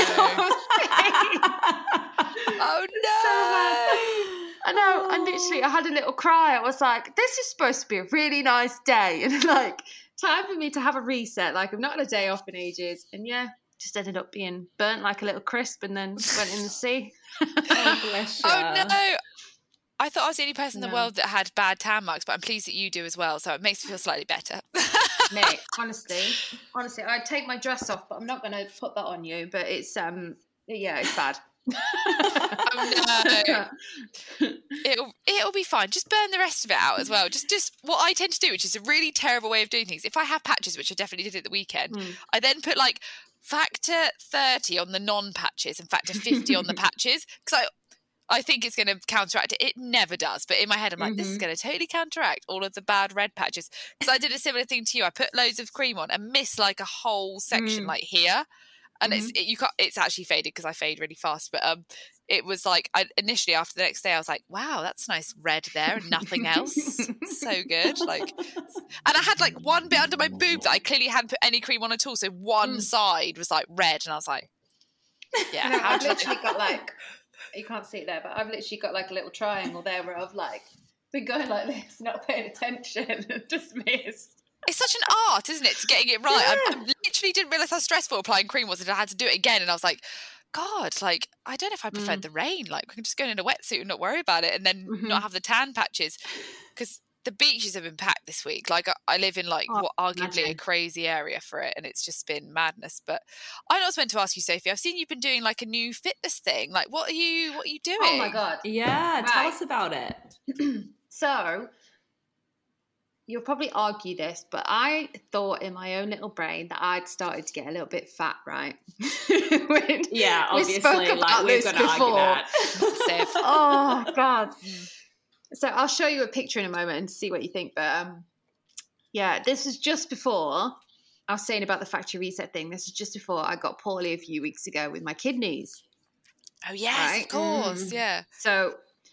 Oh no. So bad. I know. And literally I had a little cry. I was like, this is supposed to be a really nice day. And like, time for me to have a reset. Like I've not had a day off in ages. And just ended up being burnt like a little crisp and then went in the sea. Oh, bless you. Oh no. I thought I was the only person in the world that had bad tan marks, but I'm pleased that you do as well. So it makes me feel slightly better. Nick, honestly, I'd take my dress off, but I'm not going to put that on you. But it's, it's bad. Oh no. It'll be fine. Just burn the rest of it out as well. Just what I tend to do, which is a really terrible way of doing things. If I have patches, which I definitely did at the weekend, I then put like factor 30 on the non-patches and factor 50 on the patches, because I think it's going to counteract it. It never does. But in my head, I'm like, this is going to totally counteract all of the bad red patches. Because I did a similar thing to you. I put loads of cream on and missed like a whole section like here. And it's actually faded because I fade really fast. But it was like, initially after the next day, I was like, wow, that's nice red there and nothing else. So good. Like, and I had like one bit under my boob that I clearly hadn't put any cream on at all. So one side was like red. And I was like, yeah. No, I've literally got like... You can't see it there, but I've literally got like a little triangle there where I've like been going like this, not paying attention, and just missed. It's such an art, isn't it, to getting it right? I literally didn't realise how stressful applying cream was, and I had to do it again, and I was like, God, like, I don't know if I preferred the rain. Like, we can just go in a wetsuit and not worry about it, and then not have the tan patches, because the beaches have been packed this week. Like, I live in like what arguably a crazy area for it, and it's just been madness. But I was meant to ask you, Sophie, I've seen you've been doing like a new fitness thing. Like, what are you doing? Oh my God. Yeah, tell us about it. So you'll probably argue this, but I thought in my own little brain that I'd started to get a little bit fat, right? Obviously, like we're going to argue that. Oh God. So I'll show you a picture in a moment and see what you think. But this is just before I was saying about the factory reset thing. This is just before I got poorly a few weeks ago with my kidneys. Oh yes, of course, yeah. So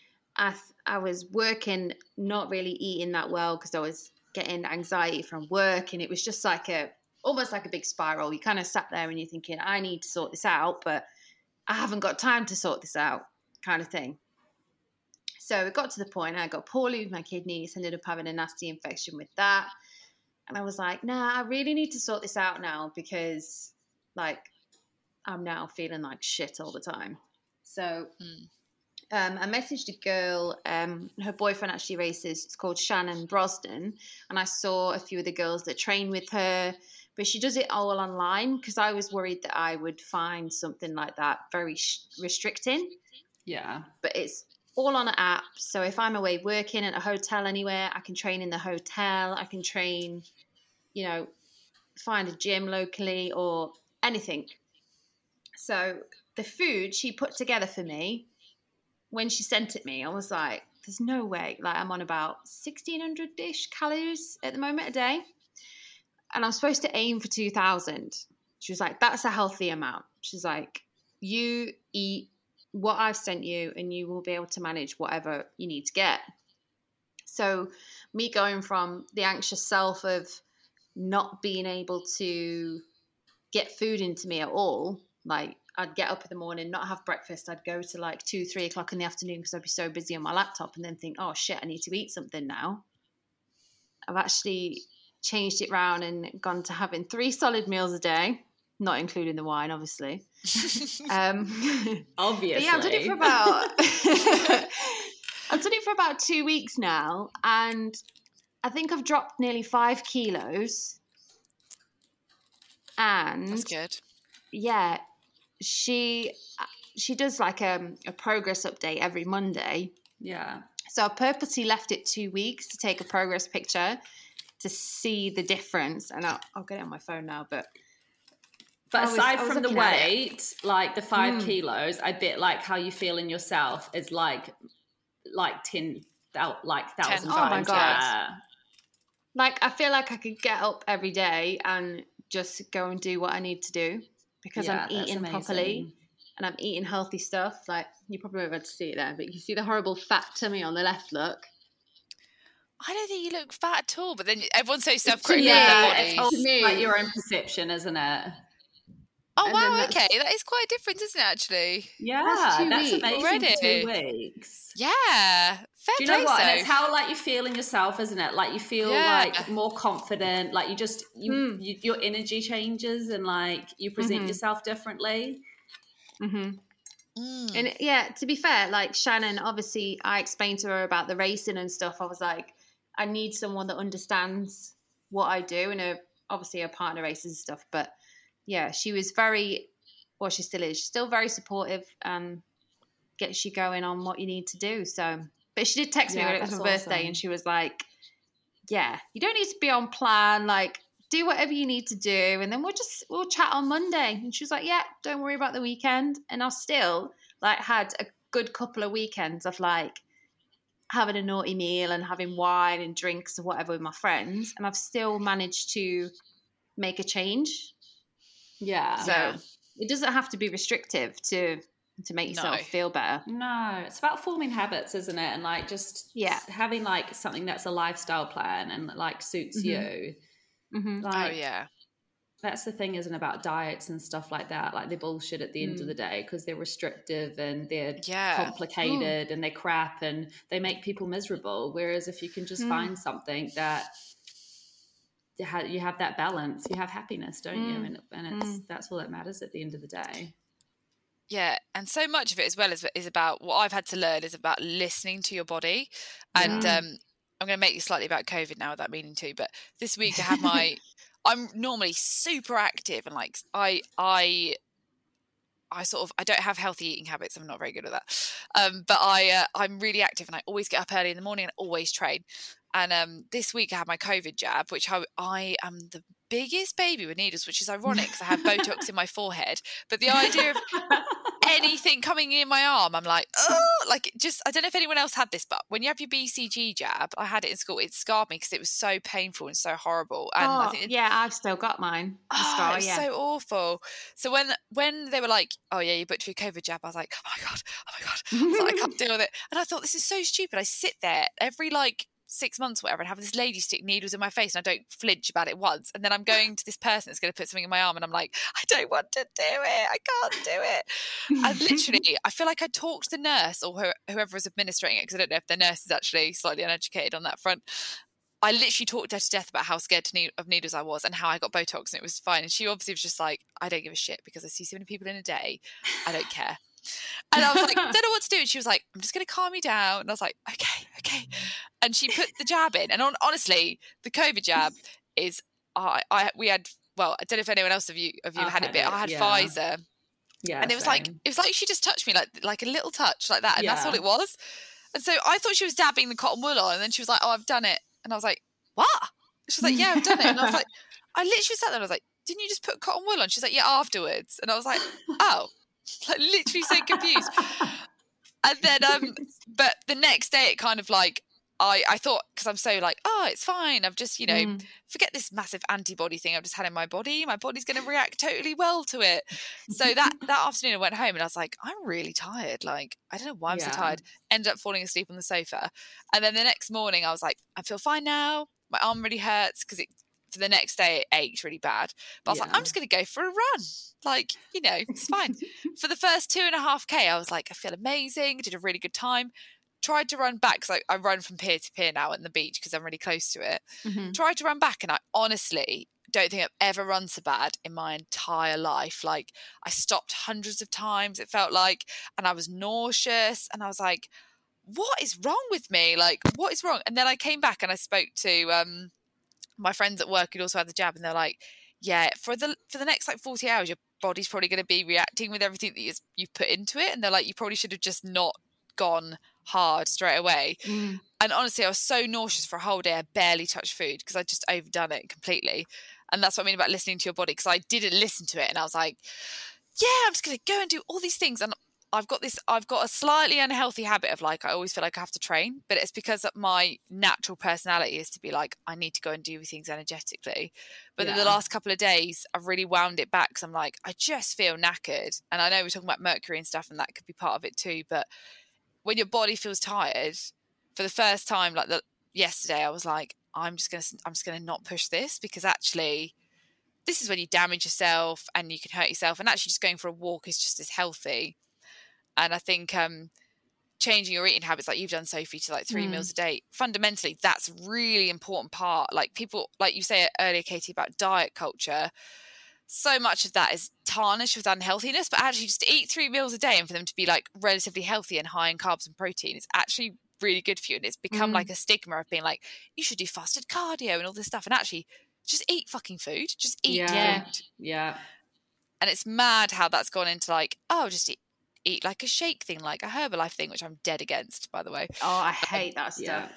I was working, not really eating that well because I was getting anxiety from work, and it was just like almost like a big spiral. You kind of sat there and you're thinking, I need to sort this out, but I haven't got time to sort this out, kind of thing. So it got to the point I got poorly with my kidneys, ended up having a nasty infection with that. And I was like, nah, I really need to sort this out now because like I'm now feeling like shit all the time. So I messaged a girl, her boyfriend actually races, it's called Shannon Brosnan. And I saw a few of the girls that train with her. but she does it all online, because I was worried that I would find something like that very restricting. Yeah. But it's all on an app. So if I'm away working at a hotel anywhere, I can train in the hotel. I can train, you know, find a gym locally or anything. So the food she put together for me, when she sent it me, I was like, there's no way. Like, I'm on about 1,600-ish calories at the moment a day. And I'm supposed to aim for 2,000. She was like, that's a healthy amount. She's like, you eat what I've sent you and you will be able to manage whatever you need to get. So me going from the anxious self of not being able to get food into me at all, like I'd get up in the morning, not have breakfast. I'd go to like 2-3 o'clock in the afternoon because I'd be so busy on my laptop, and then think, oh shit, I need to eat something now. I've actually changed it round and gone to having 3 solid meals a day, not including the wine, obviously. Obviously. Yeah, I've done it for about 2 weeks now, and I think I've dropped nearly 5 kilos. And that's good. Yeah, she does like a progress update every Monday. Yeah. So I purposely left it 2 weeks to take a progress picture to see the difference. And I'll get it on my phone now, but aside from the weight, like the 5 kilos, I bet like how you feel in yourself is like 10,000 times. Oh my God. Yeah. Like, I feel like I could get up every day and just go and do what I need to do, because I'm eating properly and I'm eating healthy stuff. Like, you probably won't be able to see it there, but you see the horrible fat tummy on the left, look. I don't think you look fat at all, but then everyone's so self-critical with their bodies. It's like your own perception, isn't it? Oh, wow, okay. That is quite different, isn't it, actually? Yeah, that's amazing already. 2 weeks. Yeah, fair. Do you know what? And it's how like you feel in yourself, isn't it? Like you feel like more confident, like you just, your energy changes and like you present yourself differently. And yeah, to be fair, like Shannon, obviously I explained to her about the racing and stuff. I was like, I need someone that understands what I do, and obviously her partner races and stuff, but yeah, she was very, well, she still is, she's still very supportive and gets you going on what you need to do. So, but she did text me when it was my birthday, and she was like, yeah, you don't need to be on plan, like do whatever you need to do, and then we'll chat on Monday. And she was like, yeah, don't worry about the weekend. And I still like had a good couple of weekends of like having a naughty meal and having wine and drinks or whatever with my friends, and I've still managed to make a change. Yeah. So it doesn't have to be restrictive to make yourself feel better. No, it's about forming habits, isn't it? And like just having like something that's a lifestyle plan and like suits you. Like, that's the thing, isn't about diets and stuff like that. Like they're bullshit at the end of the day, because they're restrictive and they're complicated and they're crap and they make people miserable. Whereas if you can just find something that you have that balance, you have happiness, don't you? And that's all that matters at the end of the day. Yeah, and so much of it as well is about what I've had to learn is about listening to your body. And I'm going to make this slightly about COVID now without meaning to, but this week I had I'm normally super active, and like I don't have healthy eating habits. I'm not very good at that. But I'm really active, and I always get up early in the morning and always train. And this week I had my COVID jab, which I am the biggest baby with needles, which is ironic because I have Botox in my forehead. But the idea of anything coming in my arm, I'm like, oh, like just, I don't know if anyone else had this, but when you have your BCG jab, I had it in school, it scarred me because it was so painful and so horrible. And I think I've still got mine. It's so awful. So when they were like, oh yeah, you booked your COVID jab, I was like, oh my God. I was like, I can't deal with it. And I thought, this is so stupid. I sit there every like 6 months or whatever and have this lady stick needles in my face, and I don't flinch about it once, and then I'm going to this person that's going to put something in my arm and I'm like, I don't want to do it, I can't do it. And literally I feel like I talked to the nurse or whoever was administering it, because I don't know if the nurse is actually slightly uneducated on that front. I literally talked her to death about how scared of needles I was and how I got Botox and it was fine, and she obviously was just like, I don't give a shit because I see so many people in a day, I don't care. And I was like, don't know what to do. And she was like, I'm just going to calm you down. And I was like, okay. And she put the jab in. And honestly, the COVID jab is, we had well, I don't know if anyone else of you had it, but I had Pfizer. Yeah. And it was like she just touched me like a little touch like that. And that's all it was. And so I thought she was dabbing the cotton wool on, and then she was like, "Oh, I've done it." And I was like, "What?" She was like, "Yeah, I've done it." And I was like, I literally sat there and I was like, "Didn't you just put cotton wool on?" She's like, "Yeah, afterwards." And I was like, "Oh," like literally so confused. And then, but the next day it kind of like, I thought, because I'm so like, oh, it's fine. I've just, forget this massive antibody thing I've just had in my body. My body's going to react totally well to it. So that afternoon I went home and I was like, I'm really tired. Like, I don't know why I'm so tired. Ended up falling asleep on the sofa. And then the next morning I was like, I feel fine now. My arm really hurts because for the next day it ached really bad. But I was like, I'm just going to go for a run. Like, it's fine. For the first 2.5K, I was like, I feel amazing. Did a really good time. Tried to run back because I run from pier to pier now at the beach because I'm really close to it. Tried to run back and I honestly don't think I've ever run so bad in my entire life. Like, I stopped hundreds of times, it felt like, and I was nauseous and I was like, what is wrong with me? Like, what is wrong? And then I came back and I spoke to my friends at work who'd also had the jab, and they're like, yeah, for the next like 40 hours your body's probably going to be reacting with everything that you've put into it. And they're like, you probably should have just not gone hard straight away. And honestly, I was so nauseous for a whole day I barely touched food because I just overdone it completely. And that's what I mean about listening to your body, because I didn't listen to it and I was like, yeah, I'm just gonna go and do all these things. And I've got a slightly unhealthy habit of like, I always feel like I have to train, but it's because my natural personality is to be like, I need to go and do things energetically. But then the last couple of days I've really wound it back because I'm like, I just feel knackered. And I know we're talking about mercury and stuff and that could be part of it too, but when your body feels tired, for the first time, like yesterday, I was like, I'm just gonna not push this, because actually, this is when you damage yourself and you can hurt yourself. And actually, just going for a walk is just as healthy. And I think changing your eating habits, like you've done, Sophie, to like 3 meals a day, fundamentally, that's a really important part. Like people, like you say earlier, Katie, about diet culture. So much of that is tarnished with unhealthiness, but actually just to eat 3 meals a day and for them to be like relatively healthy and high in carbs and protein is actually really good for you. And it's become like a stigma of being like, you should do fasted cardio and all this stuff. And actually just eat fucking food. Just eat food. Yeah. And it's mad how that's gone into like, oh, just eat like a shake thing, like a Herbalife thing, which I'm dead against, by the way. Oh, I hate that stuff. Yeah.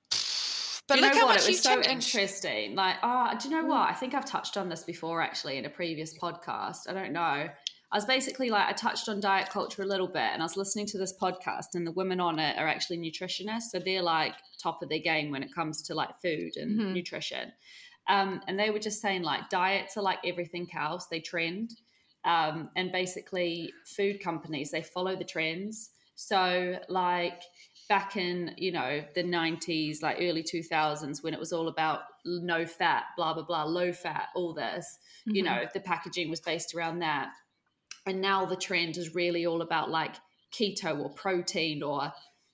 But look how much it was so changed. interesting. Like, do you know what? I think I've touched on this before, actually, in a previous podcast. I don't know. I was basically like, I touched on diet culture a little bit, and I was listening to this podcast, and the women on it are actually nutritionists. So they're like top of their game when it comes to like food and nutrition. And they were just saying like diets are like everything else. They trend. And basically food companies, they follow the trends. So like back in, the 90s, like early 2000s, when it was all about no fat, blah, blah, blah, low fat, all this, the packaging was based around that. And now the trend is really all about like keto or protein or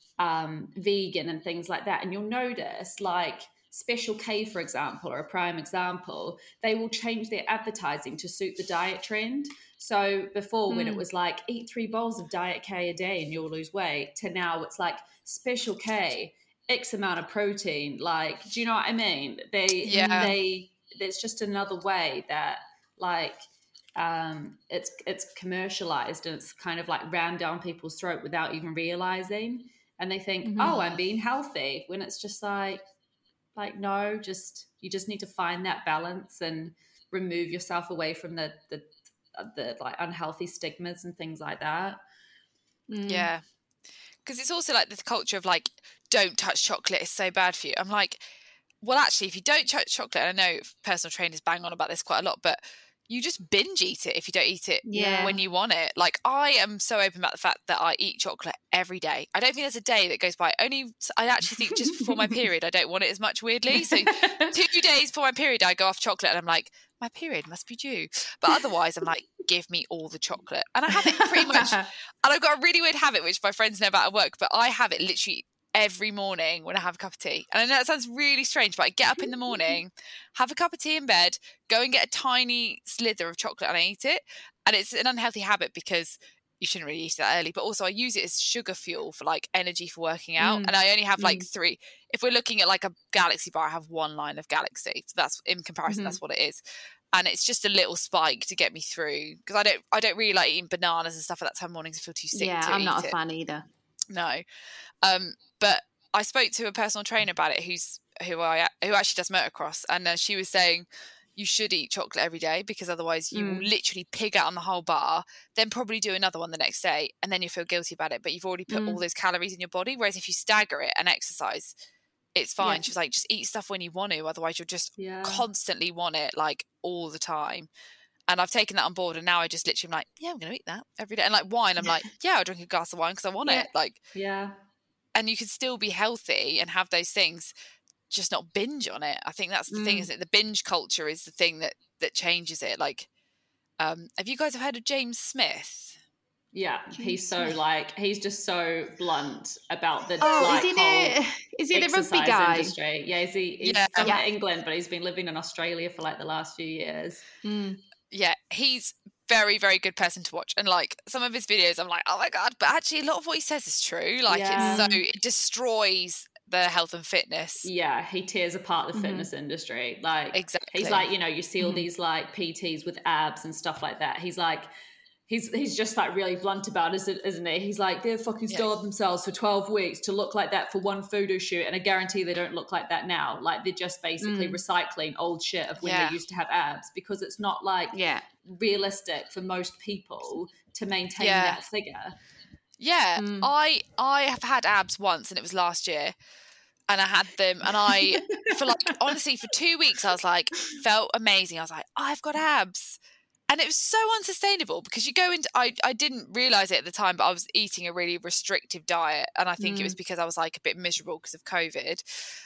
vegan and things like that. And you'll notice like Special K, for example, or a prime example, they will change their advertising to suit the diet trend. So before, when it was like, eat 3 bowls of Diet K a day and you'll lose weight, to now it's like Special K, X amount of protein. Like, do you know what I mean? There's just another way that like it's commercialized, and it's kind of like rammed down people's throat without even realizing. And they think, oh, I'm being healthy, when it's just like no, you just need to find that balance and remove yourself away from the like unhealthy stigmas and things like that. Yeah, because it's also like this culture of like, don't touch chocolate, it's so bad for you. I'm like, well, actually, if you don't touch chocolate, and I know personal trainers bang on about this quite a lot, but you just binge eat it if you don't eat it when you want it. Like, I am so open about the fact that I eat chocolate every day. I don't think there's a day that goes by. I actually think just before my period, I don't want it as much, weirdly. So 2 days before my period, I go off chocolate and I'm like, my period must be due. But otherwise, I'm like, give me all the chocolate. And I have it pretty much. And I've got a really weird habit, which my friends know about at work, but I have it literally every morning when I have a cup of tea. And I know that sounds really strange, but I get up in the morning, have a cup of tea in bed, go and get a tiny slither of chocolate and I eat it. And it's an unhealthy habit because you shouldn't really eat it that early, but also I use it as sugar fuel for like energy for working out. And I only have like 3. If we're looking at like a Galaxy bar, I have 1 line of Galaxy. So that's, in comparison, that's what it is. And it's just a little spike to get me through, because I don't really like eating bananas and stuff at that time of morning. I feel too sick to eat it. Yeah, I'm not a fan either. No. But I spoke to a personal trainer about it who actually does motocross, and she was saying you should eat chocolate every day, because otherwise you will literally pig out on the whole bar, then probably do another one the next day, and then you feel guilty about it, but you've already put all those calories in your body. Whereas if you stagger it and exercise, it's fine. Yeah. She was like, just eat stuff when you want to, otherwise you'll just constantly want it, like all the time. And I've taken that on board, and now I just literally am like, yeah, I'm going to eat that every day. And like wine, I'm like, yeah, I'll drink a glass of wine because I want it. Like, and you can still be healthy and have those things, just not binge on it. I think that's the thing, isn't it? The binge culture is the thing that changes it. Like, have you guys heard of James Smith? Yeah, he's so he's just so blunt about the is he the rugby guy? Industry. Yeah, he's from England, but he's been living in Australia for like the last few years. Yeah, he's very, very good person to watch. And like some of his videos, I'm like, oh my God, but actually a lot of what he says is true. Like it destroys the health and fitness. Yeah, he tears apart the fitness industry. Like, exactly. He's like, you see all these like PTs with abs and stuff like that. He's like, he's just like really blunt about it, isn't he? He's like, they're fucking starved themselves for 12 weeks to look like that for one photo shoot, and I guarantee they don't look like that now. Like, they're just basically recycling old shit of when they used to have abs, because it's not like realistic for most people to maintain that figure. Yeah, I have had abs once, and it was last year, and I had them, and I for like honestly for 2 weeks I was like, felt amazing. I was like, I've got abs. And it was so unsustainable, because you go into, I didn't realize it at the time, but I was eating a really restrictive diet. And I think it was because I was like a bit miserable because of COVID.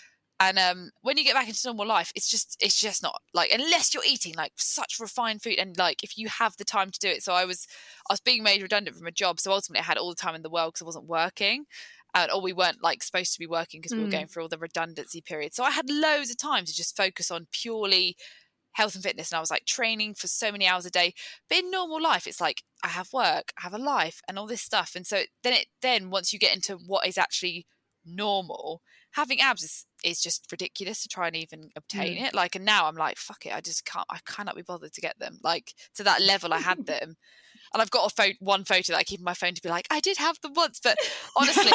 And when you get back into normal life, it's just not like, unless you're eating like such refined food, and like if you have the time to do it. So I was being made redundant from a job. So ultimately I had all the time in the world because I wasn't working. Or we weren't like supposed to be working because we were going through all the redundancy period. So I had loads of time to just focus on purely health and fitness, and I was like training for so many hours a day. But in normal life, it's like I have work, I have a life, and all this stuff. And so then once you get into what is actually normal, having abs is just ridiculous to try and even obtain it. Like, and now I'm like, fuck it, I cannot be bothered to get them. Like, to that level I had them. And I've got one photo that I keep on my phone to be like, I did have them once. But honestly,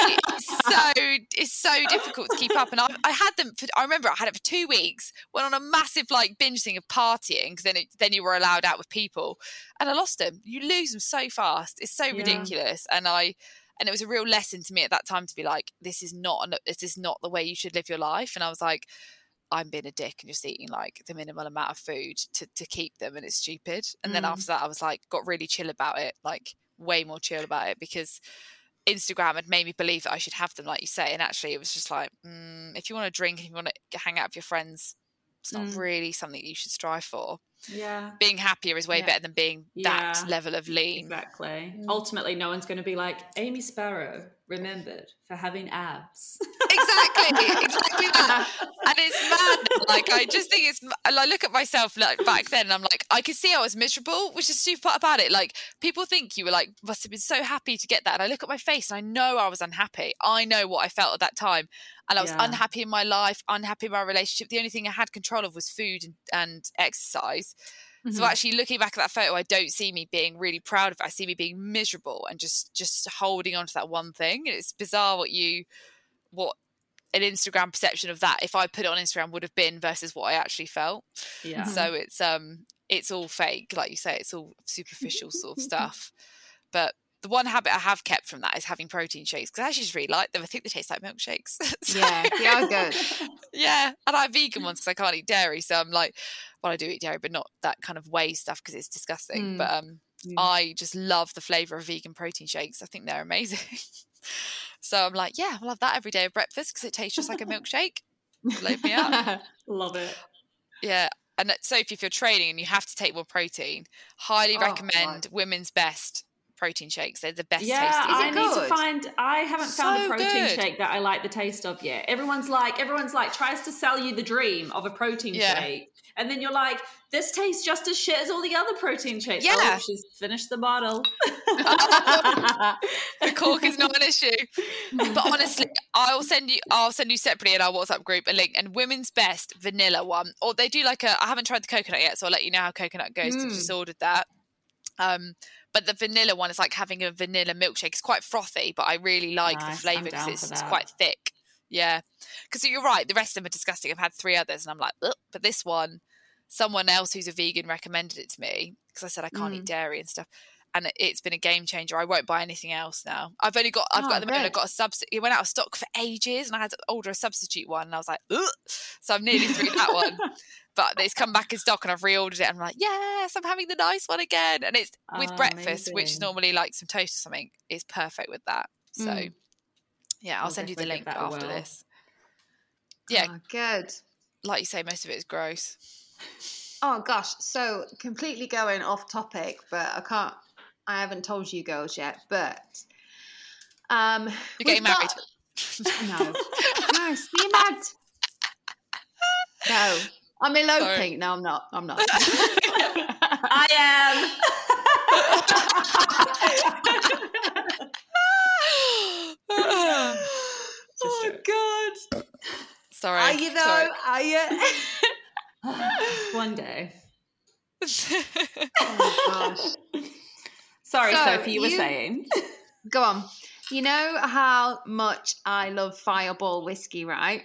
it's so difficult to keep up. And I had them I remember I had it for 2 weeks, went on a massive like binge thing of partying, because then you were allowed out with people, and I lost them. You lose them so fast. It's so ridiculous. And it was a real lesson to me at that time to be like, this is not the way you should live your life. And I was like, I'm being a dick and just eating like the minimal amount of food to keep them, and it's stupid. And then after that I was like, got really chill about it, like way more chill about it, because Instagram had made me believe that I should have them, like you say. And actually it was just like, if you want to drink and you want to hang out with your friends, it's not really something you should strive for. Yeah, being happier is way better than being that level of lean. Exactly. Ultimately no one's going to be like, Amy Sparrow remembered for having abs. exactly that. And it's mad. Like, I just think I look at myself like back then, and I'm like, I could see I was miserable, which is stupid part about it. Like, people think you were like, must have been so happy to get that. And I look at my face and I know I was unhappy. I know what I felt at that time. And I was unhappy in my life, unhappy in my relationship. The only thing I had control of was food and exercise. So actually looking back at that photo, I don't see me being really proud of it. I see me being miserable and just holding on to that one thing. And it's bizarre what an Instagram perception of that, if I put it on Instagram, would have been versus what I actually felt. Yeah. So it's all fake, like you say, it's all superficial sort of stuff. But the one habit I have kept from that is having protein shakes, because I actually just really like them. I think they taste like milkshakes. They are good. Yeah, and I have vegan ones because I can't eat dairy. So I'm like, well, I do eat dairy, but not that kind of whey stuff because it's disgusting. But I just love the flavour of vegan protein shakes. I think they're amazing. So I'm like, yeah, I'll have that every day of breakfast because it tastes just like a milkshake. Load me up. Love it. Yeah. And so if you're training and you have to take more protein, highly recommend Women's Best protein shakes. They're the best Yeah, tasting. I need to find. I haven't found a protein good. shake that I like the taste of yet. Everyone's like tries to sell you the dream of a protein shake, and then you're like, this tastes just as shit as all the other protein shakes. Yeah. Oh, she's finished the bottle. The cork is not an issue. But honestly, I'll send you separately in our WhatsApp group a link. And Women's Best vanilla one, or they do like I haven't tried the coconut yet, so I'll let you know how coconut goes. I've just ordered that. But the vanilla one is like having a vanilla milkshake. It's quite frothy, but I really like the flavour because it's quite thick. Yeah, because you're right. The rest of them are disgusting. I've had 3 others, and I'm like, ugh. But this one, someone else who's a vegan recommended it to me because I said I can't eat dairy and stuff, and it's been a game changer. I won't buy anything else now. I've got at the moment. I've got a substitute. It went out of stock for ages, and I had to order a substitute one, and I was like, ugh. So I'm nearly through that one. But it's come back in stock and I've reordered it. And I'm like, yes, I'm having the nice one again. And it's with breakfast, which is normally like some toast or something. It's perfect with that. So, yeah, I'll send you the link after this. Yeah. Oh, good. Like you say, most of it is gross. Oh, gosh. So completely going off topic, but I haven't told you girls yet, but... You're getting married? No. No, see you mad. No. I'm eloping. No, I'm not. I am. Oh, God. Sorry. Are you, though? Sorry. Are you? One day. Oh, gosh. Sorry, so Sophie, you were saying. Go on. You know how much I love Fireball whiskey, right?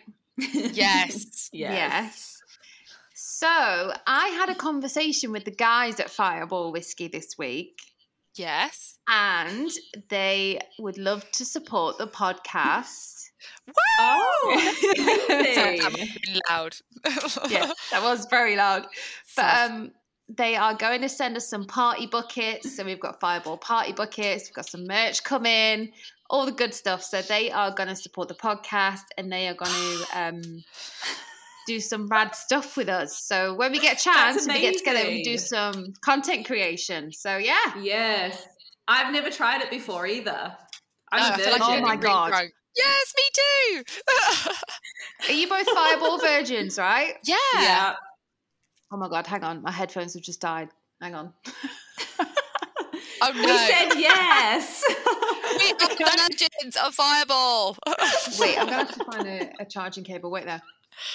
Yes. So I had a conversation with the guys at Fireball Whiskey this week. Yes. And they would love to support the podcast. Woo! Oh, Sorry, that was really loud. Yeah, that was very loud. But they are going to send us some party buckets. So we've got Fireball party buckets. We've got some merch coming, all the good stuff. So they are going to support the podcast and they are going to do some rad stuff with us. So when we get a chance, we get together, we do some content creation. So yeah. Yes. I've never tried it before either. I feel like oh my God. Drunk. Yes, me too. Are you both Fireball virgins, right? Yeah. Oh my God, hang on. My headphones have just died. Hang on. Oh no. We said yes. We are the legends of Fireball. Wait, I'm going to have to find a charging cable. Wait there.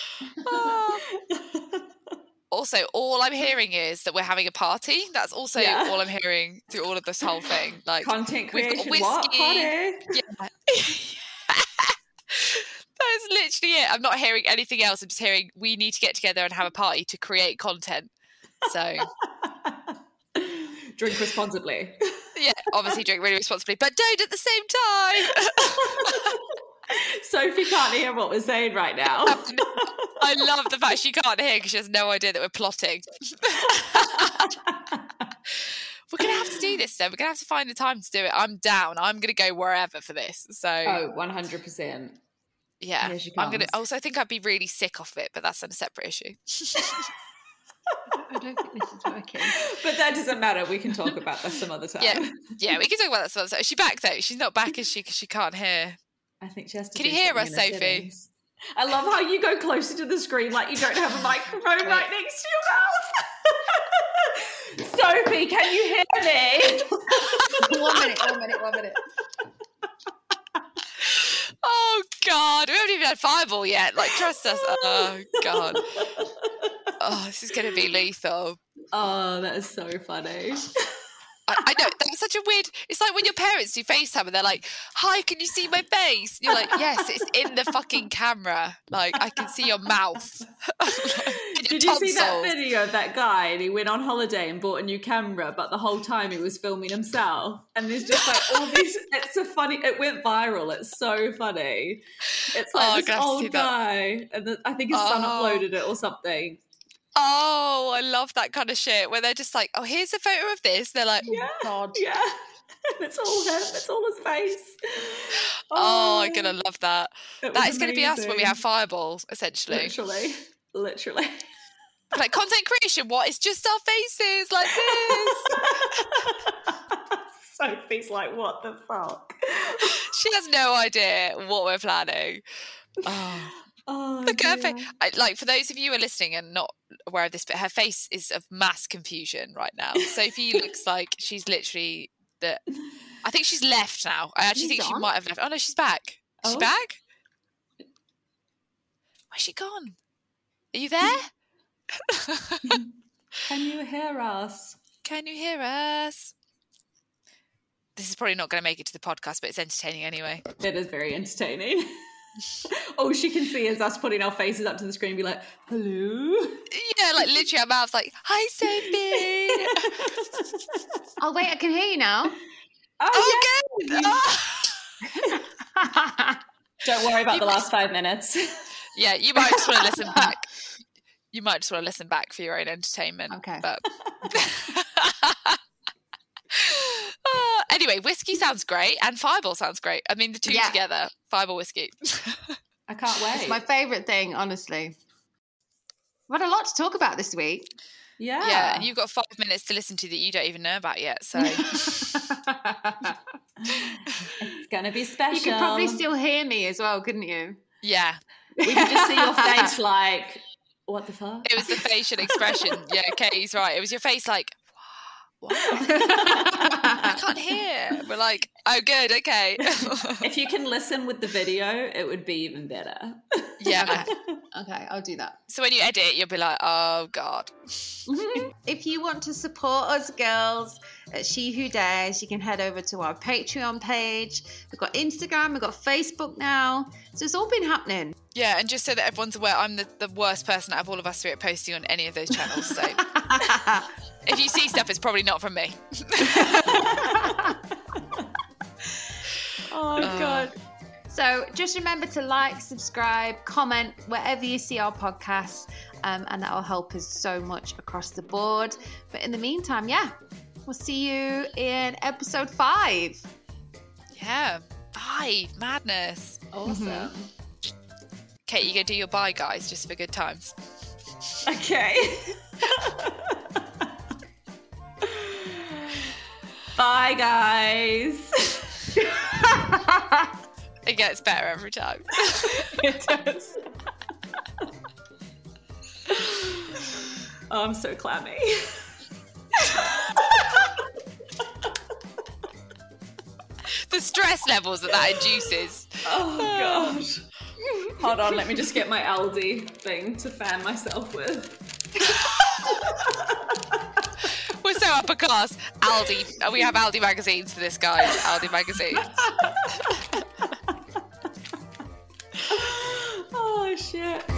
Also, all I'm hearing is that we're having a party. That's also all I'm hearing through all of this whole thing. Like content creation. We've got whiskey. What party? Yeah. That's literally it. I'm not hearing anything else. I'm just hearing we need to get together and have a party to create content. So drink responsibly. Yeah, obviously drink really responsibly, but don't at the same time. Sophie can't hear what we're saying right now. I love the fact she can't hear because she has no idea that we're plotting. We're going to have to do this then. We're going to have to find the time to do it. I'm down. I'm going to go wherever for this. So 100%. Yeah. I'm going to also think I'd be really sick off it, but that's a separate issue. I don't think this is working. But that doesn't matter. We can talk about that some other time. Yeah, we can talk about that some other time. Is she back though? She's not back, is she? Because she can't hear. I think she has to. Can you hear us, Sophie? Settings. I love how you go closer to the screen like you don't have a microphone right next to your mouth. Sophie, can you hear me? 1 minute. Oh God, we haven't even had Fireball yet. Like, trust us. Oh God. Oh, this is going to be lethal. Oh, that is so funny. I know, that's such a weird... It's like when your parents do FaceTime and they're like, hi, can you see my face? And you're like, yes, it's in the fucking camera. Like, I can see your mouth. Did you see that video of that guy and he went on holiday and bought a new camera, but the whole time he was filming himself? And there's just like all these... It's so funny. It went viral. It's so funny. It's like this old guy. And I think his son uploaded it or something. Oh, I love that kind of shit where they're just like, oh, here's a photo of this. They're like, oh, God. Yeah. It's all him. It's all his face. Oh, I'm going to love that. That is going to be us when we have Fireball, essentially. Literally. Like, content creation, what? It's just our faces like this. Sophie's like, what the fuck? She has no idea what we're planning. Oh, look at her face. Like, for those of you who are listening and not aware of this, but her face is of mass confusion right now. Sophie looks like she's literally I think she's left now. I actually think she might have left. Oh no, she's back. Is she back? Where's she gone? Are you there? Can you hear us? Can you hear us? This is probably not going to make it to the podcast, but it's entertaining anyway. It is very entertaining. All she can see is us putting our faces up to the screen and be like, hello? Yeah, like literally our mouths like, hi, Sophie. Oh, wait, I can hear you now. Oh, good. Don't worry about the last 5 minutes. Yeah, you might just want to listen back. You might just want to listen back for your own entertainment. Okay. But... anyway, whiskey sounds great and Fireball sounds great. I mean, the two together, Fireball whiskey. I can't wait. It's my favourite thing, honestly. We've had a lot to talk about this week. Yeah. Yeah, and you've got 5 minutes to listen to that you don't even know about yet, so... It's going to be special. You could probably still hear me as well, couldn't you? Yeah. We can just see your face like, what the fuck? It was the facial expression. Yeah, Katie's right. It was your face like, what? I can't hear. We're like, oh, good, okay. If you can listen with the video, it would be even better. Yeah. Okay, I'll do that. So when you edit, you'll be like, oh, God. If you want to support us girls at She Who Dares, you can head over to our Patreon page. We've got Instagram, we've got Facebook now. So it's all been happening. Yeah, and just so that everyone's aware, I'm the worst person out of all of us three at posting on any of those channels. So if you see stuff, it's probably not from me. Oh, God. So just remember to like, subscribe, comment wherever you see our podcasts, and that will help us so much across the board. But in the meantime, we'll see you in episode 5. Yeah, 5. Madness. Awesome. Mm-hmm. Kate, you going to do your bye, guys, just for good times? Okay. Bye, guys. It gets better every time. It does. Oh, I'm so clammy. The stress levels that induces. Oh, gosh. Hold on, let me just get my Aldi thing to fan myself with. We're so upper class. Aldi. We have Aldi magazines for this, guys. Aldi magazines. Oh, shit.